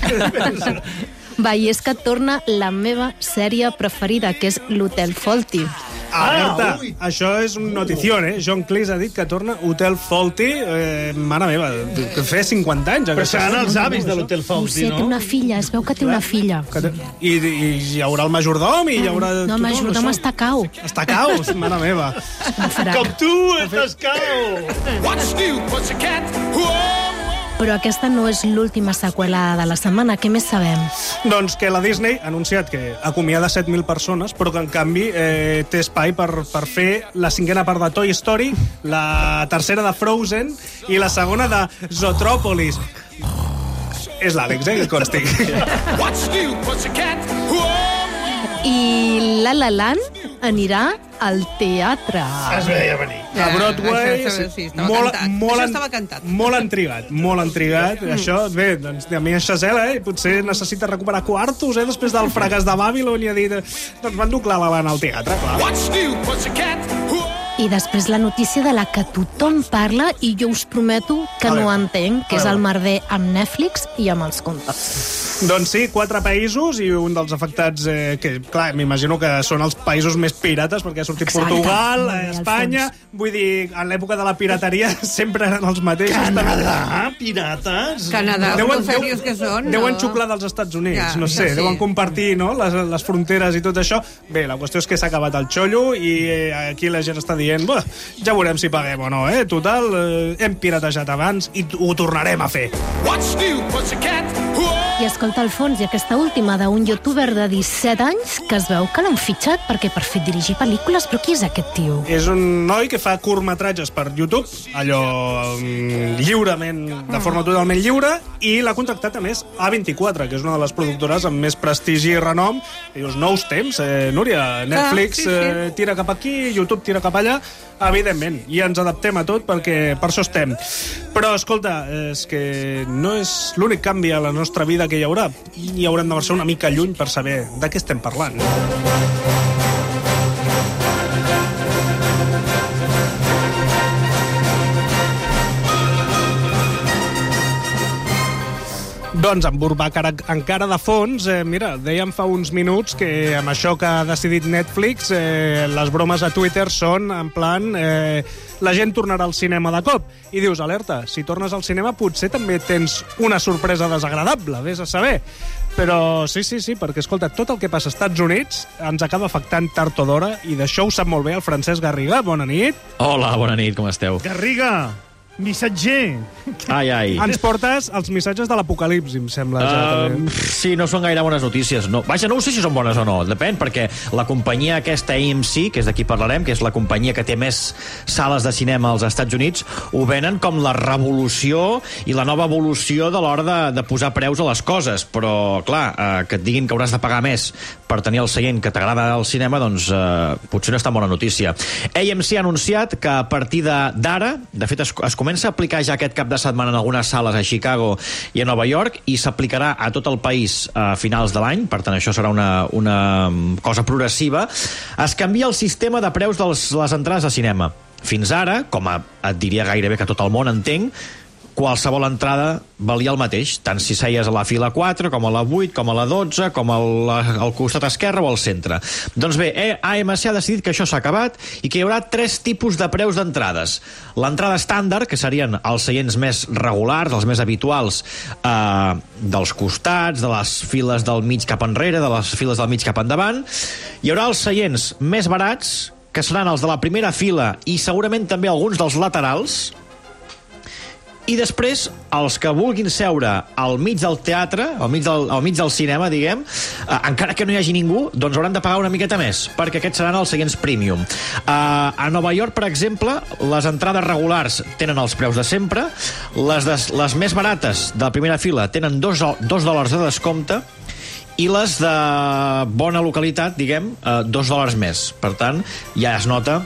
Va, i és que torna la meva sèrie preferida, que és l'Hotel Fawlty. Alerta, això és un notició, eh? John Cleese ha dit que torna Hotel Fawlty, eh, mare meva, que fa cinquanta anys. Però seran els avis de l'Hotel Ho Fawlty, sé, té no? una filla, es veu que té una filla. I, I hi haurà el majordom i hi haurà... No, tothom, majordom això. està cau. Està caos, mare meva. Com tu, estàs cau! What's new, pussycat? Whoa. Però aquesta no és l'última seqüela de la setmana. Què més sabem? Doncs que la Disney ha anunciat que acomiada set mil persones, però que en canvi eh, té espai per, per fer la cinquena part de Toy Story, la tercera de Frozen i la segona de Zootropolis. És l'Àlex, eh, que consti. What's new, pussycat? Whoa. I La La Land anirà al teatre. Es veia venir. A Broadway, Això, això, sí, estava molt, cantat. molt, Això en- estava cantat. molt intrigat, molt intrigat. Mm. Això, bé, doncs a mi en Chazelle, eh, potser necessita recuperar quartos, eh, després del fracàs de Babylon i ha dit, doncs van dur clar la lana al teatre, clar. What's new, pussycat? Whoa. I després la notícia de la que tothom parla i jo us prometo que A no veure. entenc, que A és el veure. merder amb Netflix i amb els comptes. Doncs sí, quatre països i un dels afectats, eh, que clar, m'imagino que són els països més pirates, perquè ha sortit Exacte. Portugal, Molt bé, eh, al Espanya, vull dir, en l'època de la pirateria sempre eren els mateixos. Canadà, pirates? Canadà, Deuen- els serios que són. Deuen no? xuclar dels Estats Units, Ja, no sé, ja sí. deuen compartir, no?, les, les fronteres i tot això. Bé, la qüestió és que s'ha acabat el xollo i eh, aquí la gent està dient, "Bah, ja veurem si paguem o no, eh? Total, eh, hem piratejat abans i t- ho tornarem a fer." What's new, pussycat? Whoa. I escolta, Alfons, i aquesta última d'un youtuber de disset anys que es veu que l'han fitxat perquè per fer dirigir pel·lícules, però qui és aquest tio? És un noi que fa curtmetratges per YouTube, allò mm, lliurement, de forma totalment lliure, i l'ha contactat a més A vint-i-quatre, que és una de les productores amb més prestigi i renom. I dius, nous temps, eh, Núria, Netflix sí, sí. eh, tira cap aquí, YouTube tira cap allà, evidentment, i ens adaptem a tot perquè per això estem. Però, escolta, és que no és l'únic canvi a la nostra vida que hi haurà, i haurem de marxar una mica lluny per saber de què estem parlant. Doncs amb Burbàcara encara de fons, eh, mira, dèiem fa uns minuts que amb això que ha decidit Netflix, eh, les bromes a Twitter són en plan eh, la gent tornarà al cinema de cop. I dius, alerta, si tornes al cinema potser també tens una sorpresa desagradable, vés a saber. Però sí, sí, sí, perquè, escolta, tot el que passa als Estats Units ens acaba afectant tard o d'hora, i d'això ho sap molt bé el Francesc Garriga. Bona nit. Hola, bona nit, com esteu? Garriga, missatger. Ai, ai. Ens portes els missatges de l'apocalipsi, em sembla. Ja, Uh, també. sí, no són gaire bones notícies. No. Vaja, no ho sé si són bones o no, depèn, perquè la companyia aquesta A M C, que és d'aquí parlarem, que és la companyia que té més sales de cinema als Estats Units, ho venen com la revolució i la nova evolució de l'hora de, de posar preus a les coses. Però, clar, uh, que et diguin que hauràs de pagar més per tenir el seient que t'agrada al cinema, doncs uh, potser no és tan bona notícia. A M C ha anunciat que a partir de- d'ara, de fet es, es comença a aplicar ja aquest cap de setmana en algunes sales a Chicago i a Nova York i s'aplicarà a tot el país a finals de l'any, per tant això serà una, una cosa progressiva. Es canvia el sistema de preus de les entrades de cinema. Fins ara, com a, et diria gairebé que tot el món entenc, qualsevol entrada valia el mateix, tant si seies a la fila quatre, com a la vuit, com a la dotze, com al, al costat esquerre o al centre. Doncs bé, A M C ha decidit que això s'ha acabat i que hi haurà tres tipus de preus d'entrades. L'entrada estàndard, que serien els seients més regulars, els més habituals, eh, dels costats, de les files del mig cap enrere, de les files del mig cap endavant. Hi haurà els seients més barats, que seran els de la primera fila i segurament també alguns dels laterals. I després, els que vulguin seure al mig del teatre, al mig del, al mig del cinema, diguem, eh, encara que no hi hagi ningú, doncs hauran de pagar una miqueta més, perquè aquests seran els seients premium. Eh, a Nova York, per exemple, les entrades regulars tenen els preus de sempre, les, de, les més barates de la primera fila tenen dos, dos dòlars de descompte, i les de bona localitat, diguem, eh, dos dòlars més. Per tant, ja es nota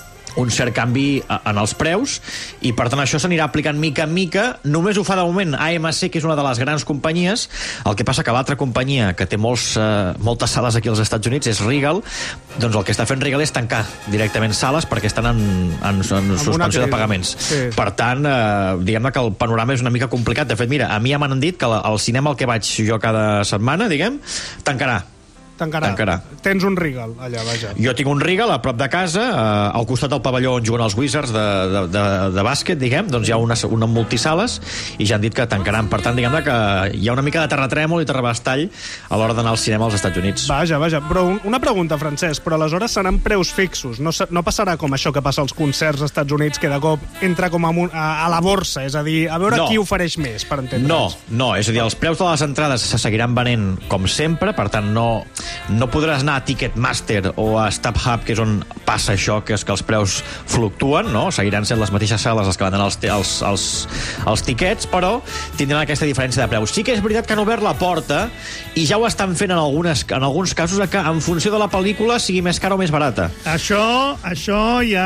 un cert canvi en els preus i per tant això s'anirà aplicant mica en mica. Només ho fa de moment A M C, que és una de les grans companyies. El que passa que l'altra companyia que té molts, eh, moltes sales aquí als Estats Units és Regal. Doncs el que està fent Regal és tancar directament sales perquè estan en, en, en suspensió de pagaments. Sí. Per tant, eh, diguem-ne que el panorama és una mica complicat. De fet, mira, a mi ja m'han dit que el cinema al que vaig jo cada setmana, diguem, tancarà. Tancarà. Tancarà. Tens un Regal allà, vaja. Jo tinc un Regal a prop de casa, eh, al costat del pavelló on juguen els Wizards de, de, de, de bàsquet, diguem, doncs hi ha una, una multisales i ja han dit que tancaran. Per tant, diguem-ne que hi ha una mica de terratrèmol i terrabastall a l'hora d'anar al cinema als Estats Units. Vaja, vaja. Però una pregunta, Francesc, però aleshores seran preus fixos. No, no passarà com això que passa als concerts als Estats Units, que de cop entra com a, a, a la borsa, és a dir, a veure no. qui ofereix més, per entendre'ns. No, no, és a dir, els preus de les entrades se seguiran venent com sempre, per tant, no, no podràs anar a Ticketmaster o a StubHub, que és on passa això, que és que els preus fluctuen, no? Seguiran sent les mateixes sales les que venden els, els, els, els tiquets, però tindran aquesta diferència de preus. Sí que és veritat que han obert la porta i ja ho estan fent en, algunes, en alguns casos, que en funció de la pel·lícula sigui més cara o més barata. Això, això ja,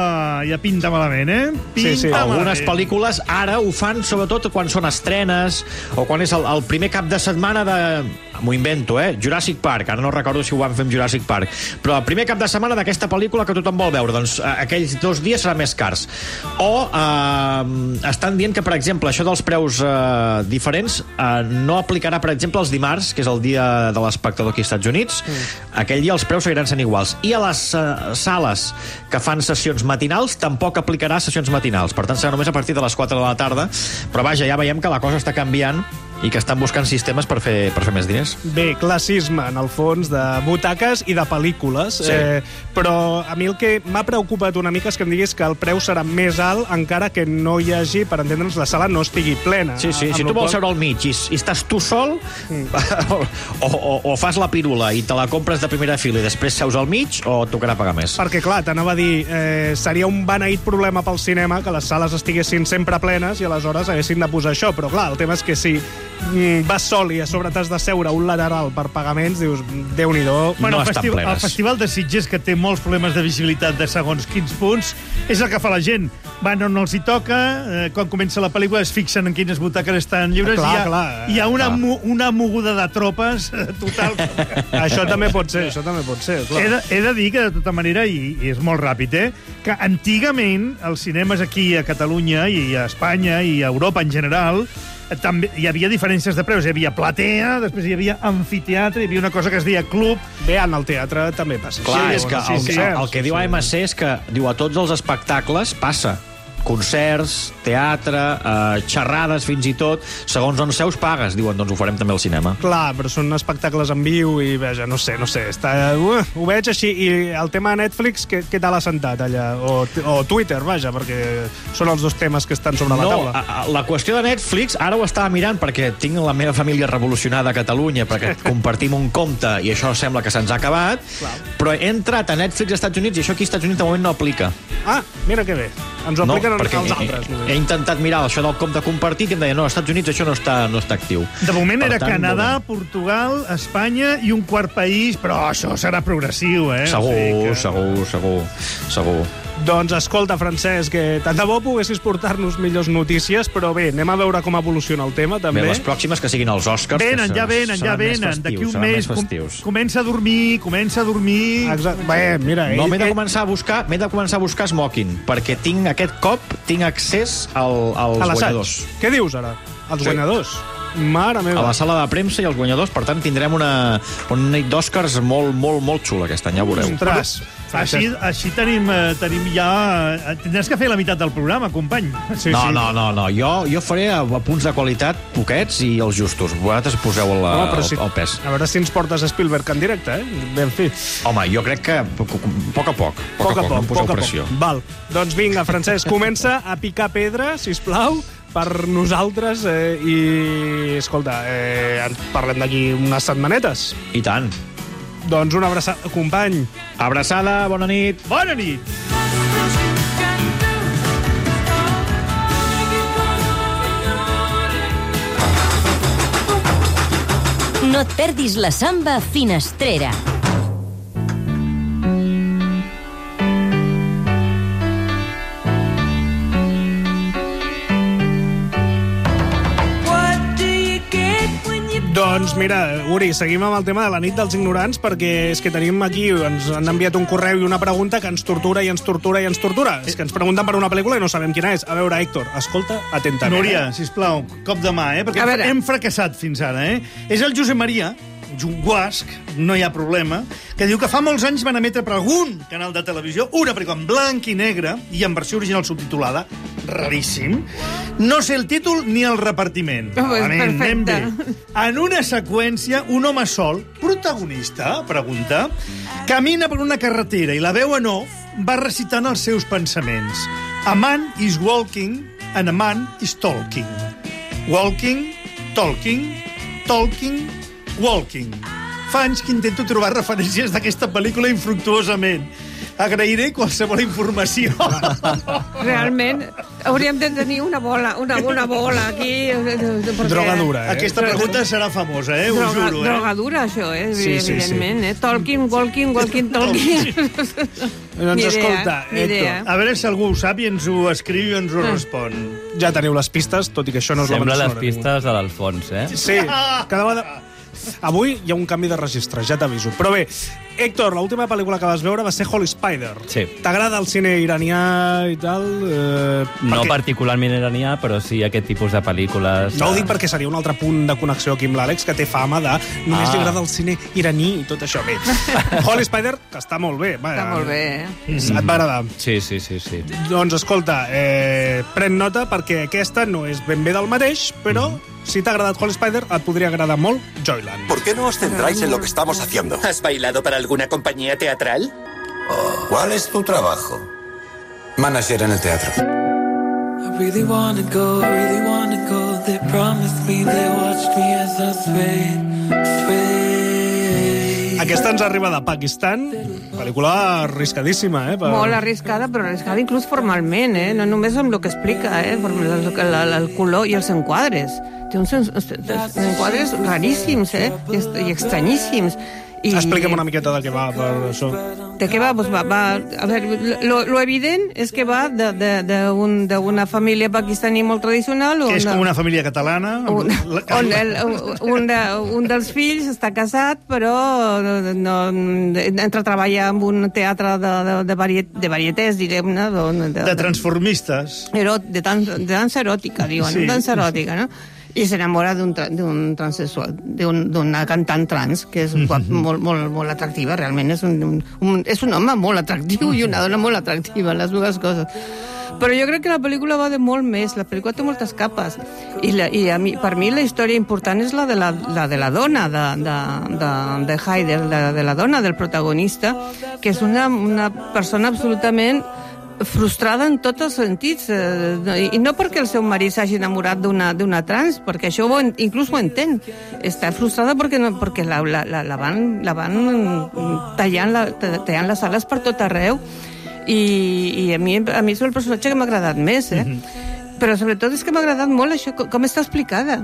ja pinta malament, eh? Pinta sí, sí. malament. Algunes pel·lícules ara ho fan sobretot quan són estrenes o quan és el, el primer cap de setmana de... M'ho invento, eh? Jurassic Park. Ara no recordo si ho van fer amb Jurassic Park. Però el primer cap de setmana d'aquesta pel·lícula que tothom vol veure, doncs aquells dos dies seran més cars. O eh, estan dient que, per exemple, això dels preus eh, diferents eh, no aplicarà, per exemple, els dimarts, que és el dia de l'espectador aquí als Estats Units. Mm. Aquell dia els preus seguiran sent iguals. I a les eh, sales que fan sessions matinals tampoc aplicarà sessions matinals. Per tant, serà només a partir de les quatre de la tarda. Però vaja, ja veiem que la cosa està canviant i que estan buscant sistemes per fer, per fer més diners. Bé, classisme, en el fons, de butaques i de pel·lícules. Sí. Eh, però a mi el que m'ha preocupat una mica és que em diguis que el preu serà més alt encara que no hi hagi, per entendre'ns, la sala no estigui plena. Sí, sí, si tu vols qual... seure al mig i, i estàs tu sol, mm. o, o, o fas la pirula i te la compres de primera fila i després seus al mig, o et tocarà pagar més. Perquè, clar, t'anava a dir, eh, seria un beneït problema pel cinema que les sales estiguessin sempre plenes i aleshores haguessin de posar això, però clar, el tema és que si vas sol i a sobre t'has de seure un lateral per pagaments, dius, Déu-n'hi-do. Bueno, no el, estan plenes. El Festival de Sitges, que té molts problemes de visibilitat de segons quins punts, és el que fa la gent. Van on els hi toca, eh, quan comença la pel·lícula es fixen en quines butaques estan lliures, clar, i hi ha, clar, hi ha una, clar. Mo, una moguda de tropes total. Això també pot ser, això també pot ser, clar. He de, he de dir que, de tota manera, i, i és molt ràpid, eh, que antigament els cinemes aquí a Catalunya i a Espanya i a Europa en general també hi havia diferències de preus. Hi havia platea, després hi havia amfiteatre, hi havia una cosa que es deia club. Bé, en el teatre també passa. Clar, sí, és que el, sí, sí, el, el que sí, diu sí. A M C és que diu a tots els espectacles passa. Concerts, teatre, eh, xerrades, fins i tot. Segons on seus pagues, diuen, doncs ho farem també al cinema. Clar, però són espectacles en viu i, veja, no sé, no sé. Està, uh, ho veig així. I el tema de Netflix, què, què tal ha sentat allà? O, o Twitter, vaja, perquè són els dos temes que estan sobre la no, taula. A, a, la qüestió de Netflix, ara ho estava mirant perquè tinc la meva família revolucionada a Catalunya, perquè compartim un compte i això sembla que se'ns ha acabat, clar. Però he entrat a Netflix als Estats Units i això aquí als Estats Units de moment no aplica. Ah, mira que bé. Ens ho apliquen no, als altres. He, he intentat mirar això del compte compartit i em deia, no, als Estats Units això no està, no està actiu. De moment per era tant, Canadà, moment. Portugal, Espanya i un quart país, però això serà progressiu, eh? Segur, o sigui que... segur, segur, segur. Doncs escolta, Francesc, que tant de bo poguessis portar-nos millors notícies, però bé, anem a veure com evoluciona el tema, també. Bé, les pròximes que siguin els Oscars... Venen, ja venen, ja venen. D'aquí un mes com, comença a dormir, comença a dormir... Exacte. Bé, mira... No, m'he de començar a buscar, m'he de començar a buscar Smoking, perquè tinc aquest cop tinc accés al, als a guanyadors. Què dius, ara? Els Sí. guanyadors? Mare meva. A la sala de premsa i els guanyadors, per tant, tindrem una, una nit d'Oscars molt, molt, molt xula aquest any, ja veureu. Ostres. Així, així tenim, eh, tenim ja... eh, Tindràs que fer la meitat del programa, company. Sí, no, sí. no, no, no. Jo, jo faré a, a punts de qualitat poquets i els justos. Vosaltres poseu la, Home, el, si, el pes. A veure si ens portes a Spielberg en directe, eh? Ben fi. Home, jo crec que a poc a poc, poc, poc, Poc a no poc, em poseu poc a pressió. poc. Val. Doncs vinga, Francesc, comença a picar pedra, sisplau, per nosaltres eh, i, escolta, eh, en parlem d'aquí unes setmanetes. I tant. Doncs una abraçada, company. Abraçada, bona nit. Bona nit. No et perdis la samba Finestrera. Doncs mira, Uri, seguim amb el tema de la nit dels ignorants perquè és que tenim aquí, ens han enviat un correu i una pregunta que ens tortura i ens tortura i ens tortura. És que ens pregunten per una pel·lícula i no sabem quina és. A veure, Héctor, escolta atentament. Núria, sisplau, cop de mà, eh? Perquè hem fracassat fins ara, eh? És el Josep Maria, Guasc, no hi ha problema, que diu que fa molts anys van emetre per algun canal de televisió una pel·lícula en blanc i negre i en versió original subtitulada, raríssim. No sé el títol ni el repartiment. Oh, és Anem, anem bé. perfecte. En una seqüència, un home sol, protagonista, pregunta, camina per una carretera i la veu en off va recitant els seus pensaments. A man is walking and a man is talking. Walking, talking, talking, walking. Fa anys que intento trobar referències d'aquesta pel·lícula infructuosament. Agrairé qualsevol informació. Realment, hauríem de tenir una bola, una, una bola aquí. Perquè... Drogadura, eh? Aquesta pregunta serà famosa, eh? Ho Droga, juro, eh? Drogadura, això, eh? Sí, sí, Evidentment, sí. eh? Talking, walking, walking, talking. Doncs Ni idea, escolta, ni idea. Héctor, a veure si algú ho sap i ens ho escriu i ens ho respon. Ja teniu les pistes, tot i que això no és la Sembla banda les sonora. pistes de l'Alfons, eh? Sí, cada vegada... Avui hi ha un canvi de registre, ja t'aviso. Però bé, Héctor, l'última pel·lícula que vas veure va ser Holy Spider. Sí. T'agrada el cine iranià i tal? Eh, No perquè... particularment iranià, però sí aquest tipus de pel·lícules... No ho dic perquè seria un altre punt de connexió aquí amb l'Àlex, que té fama de només Ah. li agrada el cine iraní i tot això. Bé, Holy Spider, que està molt bé. Va, Està molt bé, eh? Et va agradar. Sí, sí, sí, sí. Doncs escolta, eh, pren nota perquè aquesta no és ben bé del mateix, però si t'ha agradat Holy Spider, et podria agradar molt Joyland. ¿Por qué no os centráis en lo que estamos haciendo? ¿Has bailado para alguna compañía teatral? Oh, ¿cuál es tu trabajo? Manager en el teatro. I really wanna go, really wanna go. They promised me, they watched me as I swayed, swayed. Aquesta ens arriba de Pakistan, pel·lícula arriscadíssima, eh? Per... Molt arriscada, però arriscada inclús formalment, eh? No només amb el que explica, eh? El, el, el color i els enquadres. Té uns, uns, uns enquadres raríssims, eh? I, i estranyíssims. I... Explica'm una miqueta de què va, per això. De què va? Pues va, va a veure, lo, lo evident és que va d'una de, de, de un, família pakistaní molt tradicional. Que és com una família catalana. Un, on el, un, de, un dels fills està casat, però no, entra a treballar en un teatre de, de, de, variet, de varietés, direm-ne. De, de, de transformistes. Erot, de, tan, de dansa eròtica, diuen. Sí. Dansa eròtica, no? I s'enamora d'un transsexual, d'una cantant trans, que és mm-hmm. molt, molt, molt atractiva, realment. És un, un, és un home molt atractiu i una dona molt atractiva, les dues coses. Però jo crec que la pel·lícula va de molt més. La pel·lícula té moltes capes. I, la, i a mi, per mi la història important és la de la, la, de la dona de, de, de, de Haider, de, de la dona del protagonista, que és una, una persona absolutament frustrada en tots els sentits, eh, i no perquè el seu marit s'hagi enamorat d'una trans, perquè això ho, inclús ho entén. Està frustrada perquè, no, perquè la, la, la, la, van, la van tallant, la, tallant les ales per tot arreu, i, i a, mi, a mi és el personatge que m'ha agradat més, eh? Mm-hmm. Però sobretot és que m'ha agradat molt això, com, com està explicada.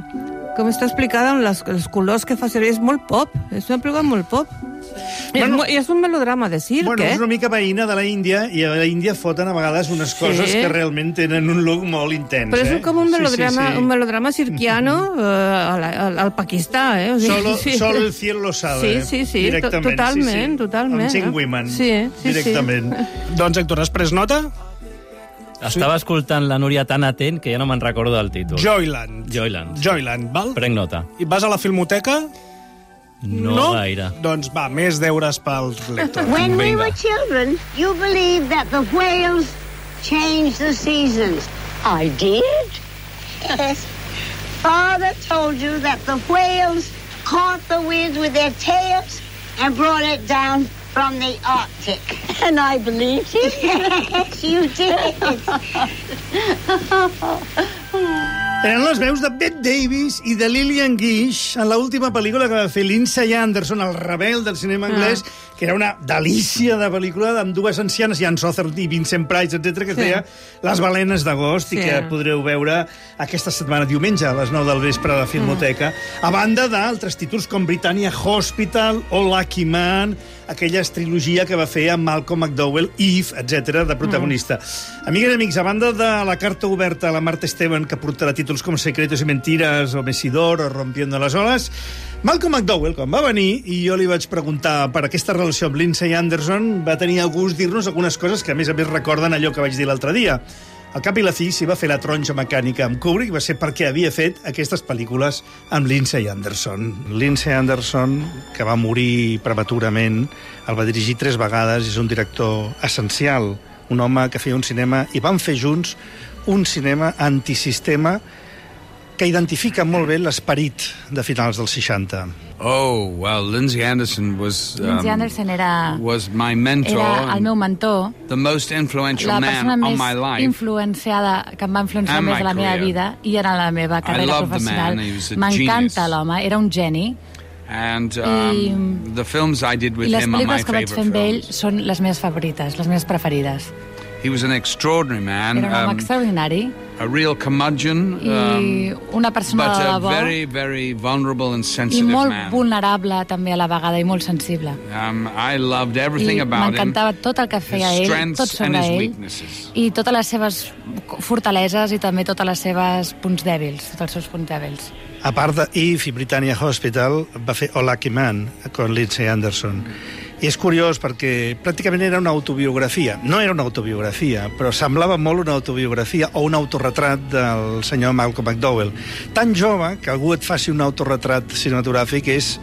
com està explicada amb les, els colors que fa servir. És molt pop, és una pel·lícula molt pop. Bueno, I és un melodrama de circ, bueno, eh? és una mica veïna de la Índia, i a la Índia foten a vegades unes coses Sí. que realment tenen un look molt intens. Però és eh? com un melodrama, sí, sí, sí. un melodrama cirquiano uh, al, al, al Pakistà, eh? O sigui, Solo, sí. solo el cielo lo sabe. Sí, sí, sí, directament. to- totalment, sí, sí. totalment. Amb Jane eh? Wyman, sí, sí, directament. Sí. Doncs, Héctor, has pres nota? Estava escoltant la Núria tan atent que ja no me'n recordo del títol. Joyland. Joyland. Joyland, val? Prenc nota. I vas a la Filmoteca? No, No? gaire. Doncs va, més deures pel lector. When we Vinga. were children, you believed that the whales changed the seasons. I did? Yes. Father told you that the whales caught the wind with their tails and brought it down from the Arctic. And I believed him. Yes, you did. Eren les veus de Bette Davis i de Lillian Gish en l'última pel·lícula que va fer Lindsay Anderson, el rebel del cinema anglès, ah. que era una delícia de pel·lícula amb dues ancianes, Jan Sothern i Vincent Price, etcètera, que es Sí. deia Les balenes d'agost, Sí. i que podreu veure aquesta setmana, diumenge, a les nou del vespre a la Filmoteca, mm. a banda d'altres títols com Britannia Hospital o Lucky Man, aquella trilogia que va fer amb Malcolm McDowell, Eve, etcètera, de protagonista. Mm. Amigues i amics, a banda de la carta oberta a la Marta Esteban, que portarà títols com Secretos y Mentiras o Mesidor o Rompiendo las Olas, Malcolm McDowell, quan va venir, i jo li vaig preguntar per aquesta relació amb Lindsay Anderson, va tenir el gust dir-nos algunes coses que a més a més recorden allò que vaig dir l'altre dia. Al cap i la fi, si va fer La taronja mecànica amb Kubrick, va ser perquè havia fet aquestes pel·lícules amb Lindsay Anderson. Lindsay Anderson, que va morir prematurament, el va dirigir tres vegades, és un director essencial, un home que feia un cinema, i van fer junts un cinema antisistema que identifica molt bé l'esperit de finals dels seixanta. Oh, well, Lindsay Anderson was um, Lindsay Anderson era, was my mentor, era el meu mentor, the most influential la man persona on més my life. influenciada, que em va influenciar And més my a la meva career. vida i en la meva carrera loved the professional. man, he was a M'encanta genius. l'home, era un geni. And um, the films I did with I les him are my pel·lícules que vaig fer favorite amb ell films. són les meves favorites, les meves preferides. He was an extraordinary man, Era un home um, extraordinari a real curmudgeon, i um, una persona but de a debò very, very vulnerable and i sensitive molt man. vulnerable també a la vegada i molt sensible. Um, I loved everything I about him, m'encantava tot el que feia his ell, strengths tot and sobre his ell, weaknesses. i totes les seves fortaleses i també totes les seves punts dèbils, tots els seus punts dèbils. A part de Eve i Britannia Hospital, va fer Oh Lucky Man, con Lindsay Anderson. I és curiós perquè pràcticament era una autobiografia. No era una autobiografia, però semblava molt una autobiografia o un autorretrat del senyor Malcolm McDowell. Tan jove que algú et faci un autorretrat cinematogràfic és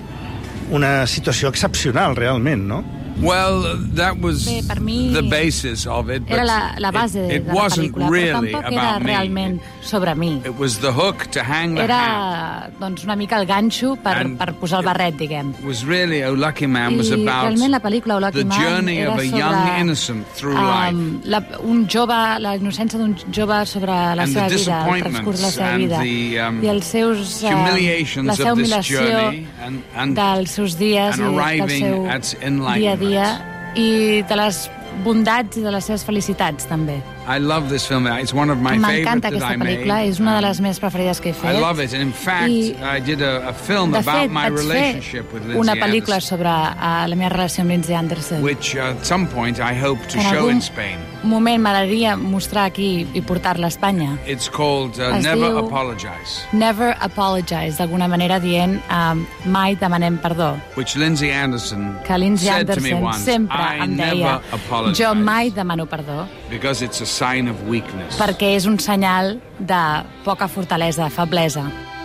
una situació excepcional, realment, no? Well, that was Bé, per mi the basis of it, but era la, la base it, de, it de la wasn't pel·lícula, really però tampoc era about me. realment sobre mi. It was the hook to hang the hat. Era doncs, una mica el ganxo per, And per posar el barret, diguem. It was really Oh Lucky Man was I about realment la pel·lícula Oh Lucky the Man journey era of a sobre, young innocent through life. um, la, un jove, la innocència d'un jove sobre la And seva the vida, el transcurs de la seva and vida. the, um, I els seus, uh, humiliations la seva of this humiliació journey and, and, dels seus dies and i del arriving seu at dia a enlightenment. dia i de les bondats i de les seves felicitats, també. I love this film. It's one of my favorites M'encanta that aquesta I made. pel·lícula, és una de les més preferides que he fet. I love it. And in fact, I, I did a, a film de about fet, my vaig fer relationship with Lindsay una pel·lícula Anderson, sobre uh, la meva relació amb Lindsay Anderson. which uh, at some point I hope to En show algun in Spain. moment m'agradaria mostrar aquí i portar-la a Espanya. It's called uh, Es Never diu- Apologize, Never apologize, d'alguna manera dient um, mai demanem perdó. which Lindsay Anderson Que Lindsay said to me Anderson once, sempre I em never deia apologize jo mai demano perdó because it's a sign of weakness. perquè és un senyal de poca fortalesa, de feblesa.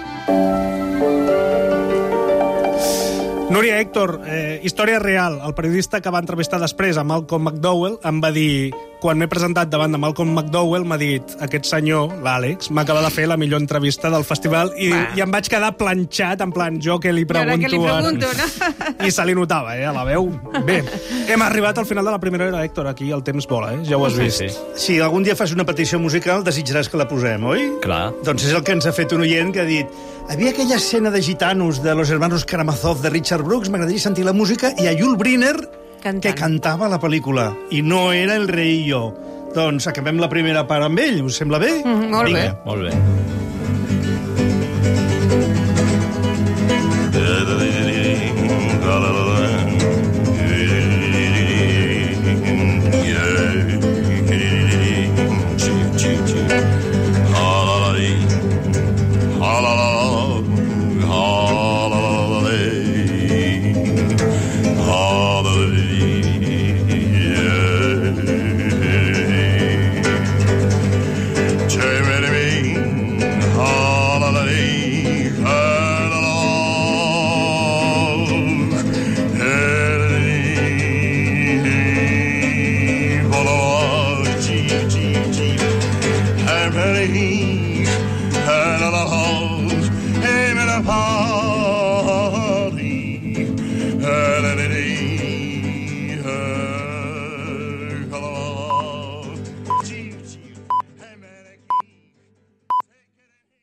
Núria, Héctor, eh, història real. El periodista que va entrevistar després a Malcolm McDowell em va dir, quan m'he presentat davant de Malcolm McDowell, m'ha dit, aquest senyor, l'Àlex, m'acaba de fer la millor entrevista del festival i, i em vaig quedar planxat, en plan, jo que li pregunto... que li pregunto, ara. no? I se li notava, eh, a la veu. Bé, hem arribat al final de la primera hora, Héctor, aquí el temps vola, eh? Ja ho has Sí, vist. sí. Si algun dia fas una petició musical, desitjaràs que la posem, oi? Clar. Doncs és el que ens ha fet un oient que ha dit havia aquella escena de gitanos de los hermanos Karamazov de Richard Brooks, m'agradaria sentir la música, i a Yul Brynner, Cantant. que cantava la pel·lícula, i no era el rei i jo. Doncs acabem la primera part amb ell, us sembla bé? Mm, molt bé. Vinga. Molt bé. Grandpa.